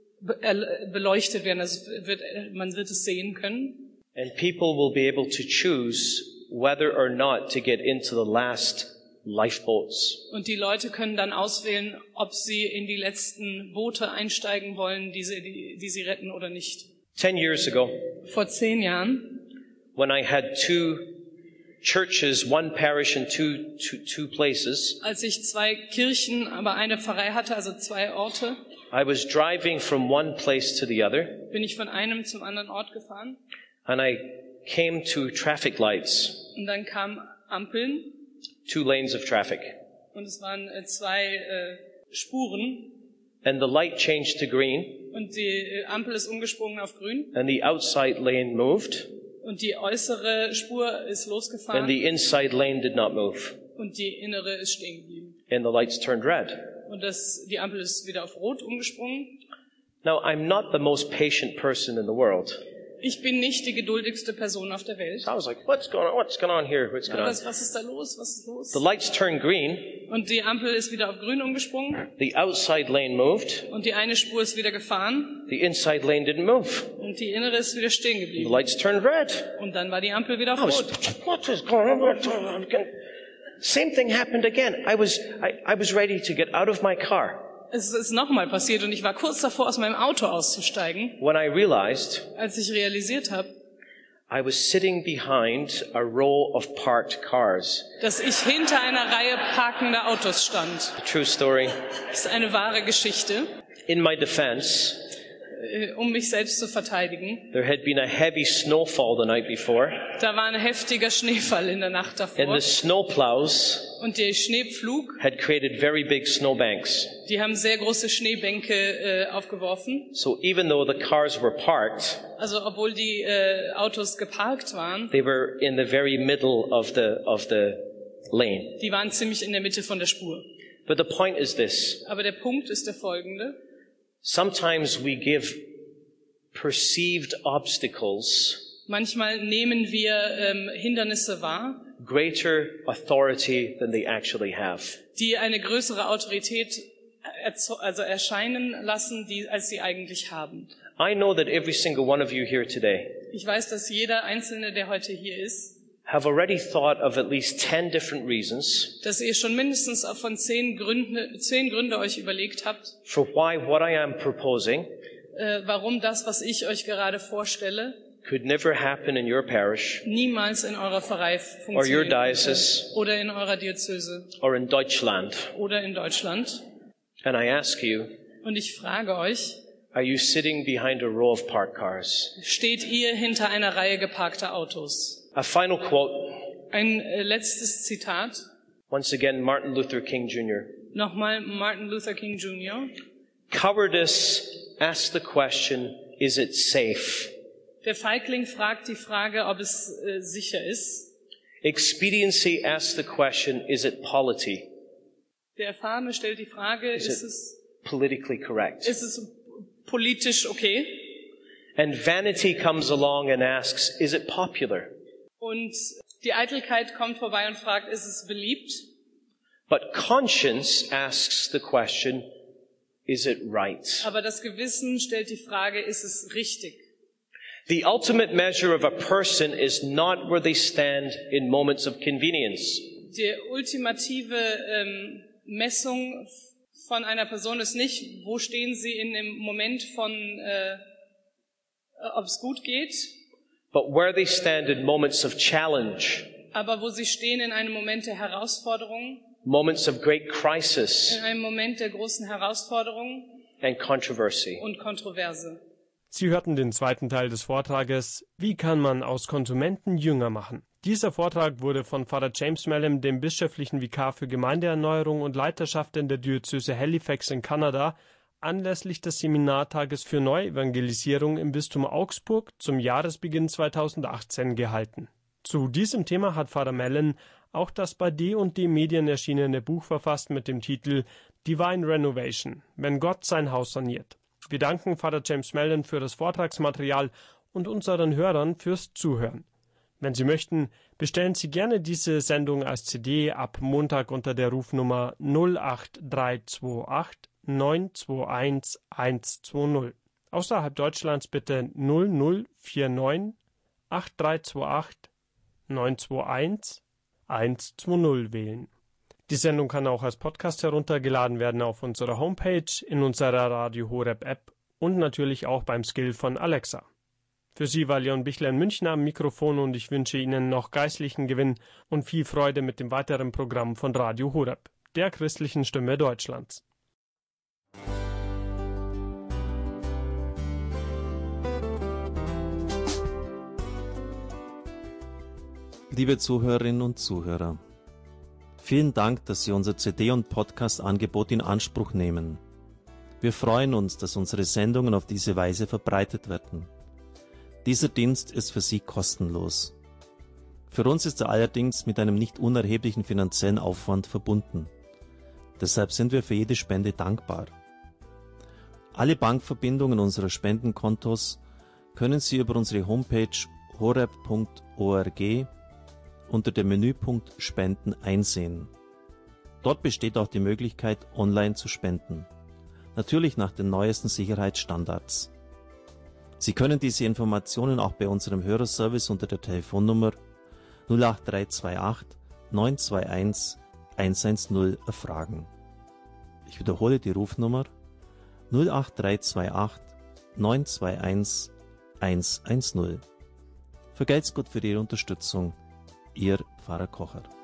beleuchtet werden, also wird, man wird es sehen können. And people will be able to choose whether or not to get into the last lifeboats. Und die Leute können dann auswählen, ob sie in die letzten Boote einsteigen wollen, die sie, die, die sie retten oder nicht. Ten years ago, vor zehn Jahren, when I had two churches, one parish in two, two, two places, als ich zwei Kirchen, aber eine Pfarrei hatte, also zwei Orte, I was driving from one place to the other, bin ich von einem zum anderen Ort gefahren. And I came to traffic lights. Und dann kamen Ampeln. Two lanes of traffic. Und es waren äh, zwei äh, Spuren. And the light changed to green. Und die äh, Ampel ist umgesprungen auf grün. And the outside lane moved. Und die äußere Spur ist losgefahren. And the inside lane did not move. Und die innere ist stehen geblieben. And the lights turned red. Und das, die Ampel ist wieder auf rot umgesprungen. Now, I'm not the most patient person in the world. Ich bin nicht die geduldigste Person auf der Welt. So I was like, what's going on? What's going on here? What's going on? Was, was ist da los? Was ist los? The lights turned green. Und die Ampel ist wieder auf grün umgesprungen. The outside lane moved. Und die eine Spur ist wieder gefahren. The inside lane didn't move. Und die innere ist wieder stehen geblieben. The lights turned red. Und dann war die Ampel wieder auf I was, rot. what is going on? What's going on? Same thing happened again. I was, I, I was ready to get out of my car. Es ist nochmal passiert und ich war kurz davor, aus meinem Auto auszusteigen. When I realized, als ich realisiert habe, I was sitting behind a row of parked cars. Dass ich hinter einer Reihe parkender Autos stand. A true story. Das ist eine wahre Geschichte. In my defense, um mich selbst zu verteidigen. There had been a heavy snowfall the night before. Da war ein heftiger Schneefall in der Nacht davor. And the snowplows und der Schneepflug had created very big snowbanks. Die haben sehr große Schneebänke äh, aufgeworfen. So even though the cars were parked, also obwohl die äh, Autos geparkt waren, they were in the very middle of the of the lane. Die waren ziemlich in der Mitte von der Spur. But the point is this. Aber der Punkt ist der folgende. Sometimes we give perceived obstacles. Manchmal nehmen wir ähm, Hindernisse wahr, greater authority than they actually have. Die eine größere Autorität also erscheinen lassen, die, als sie eigentlich haben. I know that every single one of you here today Ich weiß, dass jeder Einzelne, der heute hier ist, have already thought of at least ten different reasons dass ihr schon mindestens von zehn Gründe, zehn Gründe euch überlegt habt, for why what I am proposing äh, warum das, was ich euch gerade vorstelle, could never happen in your parish, niemals in eurer Pfarrei or your funktionieren diocese, könnte, oder in eurer Diözese, or in Deutschland. oder in Deutschland. And I ask you, Und ich frage euch, are you sitting behind a row of parked cars? steht ihr hinter einer Reihe geparkter Autos? A final quote. Ein äh, letztes Zitat. Once again, Martin Luther King Junior Nochmal Martin Luther King Junior Cowardice asks the question, is it safe? Der Feigling fragt die Frage, ob es äh, sicher ist. Expediency asks the question, is it polity? Der Erfahrene stellt die Frage, Is ist it es politically correct? ist es politisch okay? And vanity comes along and asks, is it popular? Und die Eitelkeit kommt vorbei und fragt, ist es beliebt? But conscience asks the question, is it right? Aber das Gewissen stellt die Frage, ist es richtig? The ultimate measure of a person is not where they stand in moments of convenience. Die ultimative ähm, Messung von einer Person ist nicht, wo stehen sie in dem Moment von, äh, ob es gut geht, but where they stand in moments of challenge, aber wo sie stehen in einem Moment der Herausforderung, moments of great crisis, in einem Moment der großen Herausforderung and controversy. und Kontroverse. Sie hörten den zweiten Teil des Vortrages Wie kann man aus Konsumenten Jünger machen? Dieser Vortrag wurde von Pfarrer James Mellem, dem bischöflichen Vikar für Gemeindeerneuerung und Leiterschaft in der Diözese Halifax in Kanada, anlässlich des Seminartages für Neuevangelisierung im Bistum Augsburg zum Jahresbeginn zweitausendachtzehn gehalten. Zu diesem Thema hat Pfarrer Mellem auch das bei D und D Medien erschienene Buch verfasst mit dem Titel Divine Renovation, wenn Gott sein Haus saniert. Wir danken Pfarrer James Mellem für das Vortragsmaterial und unseren Hörern fürs Zuhören. Wenn Sie möchten, bestellen Sie gerne diese Sendung als C D ab Montag unter der Rufnummer null acht drei zwei acht neun zwei eins eins zwei null. Außerhalb Deutschlands bitte null null vier neun acht drei zwei acht neun zwei eins eins zwei null wählen. Die Sendung kann auch als Podcast heruntergeladen werden auf unserer Homepage, in unserer Radio Horeb App und natürlich auch beim Skill von Alexa. Für Sie war Leon Bichler in München am Mikrofon und ich wünsche Ihnen noch geistlichen Gewinn und viel Freude mit dem weiteren Programm von Radio Horeb, der christlichen Stimme Deutschlands. Liebe Zuhörerinnen und Zuhörer, vielen Dank, dass Sie unser C D- und Podcast-Angebot in Anspruch nehmen. Wir freuen uns, dass unsere Sendungen auf diese Weise verbreitet werden. Dieser Dienst ist für Sie kostenlos. Für uns ist er allerdings mit einem nicht unerheblichen finanziellen Aufwand verbunden. Deshalb sind wir für jede Spende dankbar. Alle Bankverbindungen unserer Spendenkontos können Sie über unsere Homepage horeb punkt org unter dem Menüpunkt Spenden einsehen. Dort besteht auch die Möglichkeit, online zu spenden. Natürlich nach den neuesten Sicherheitsstandards. Sie können diese Informationen auch bei unserem Hörerservice unter der Telefonnummer null acht drei zwei acht neun zwei eins eins eins null erfragen. Ich wiederhole die Rufnummer null acht drei zwei acht neun zwei eins eins eins null. Vergelt's Gott für Ihre Unterstützung. Ihr Pfarrer Kocher.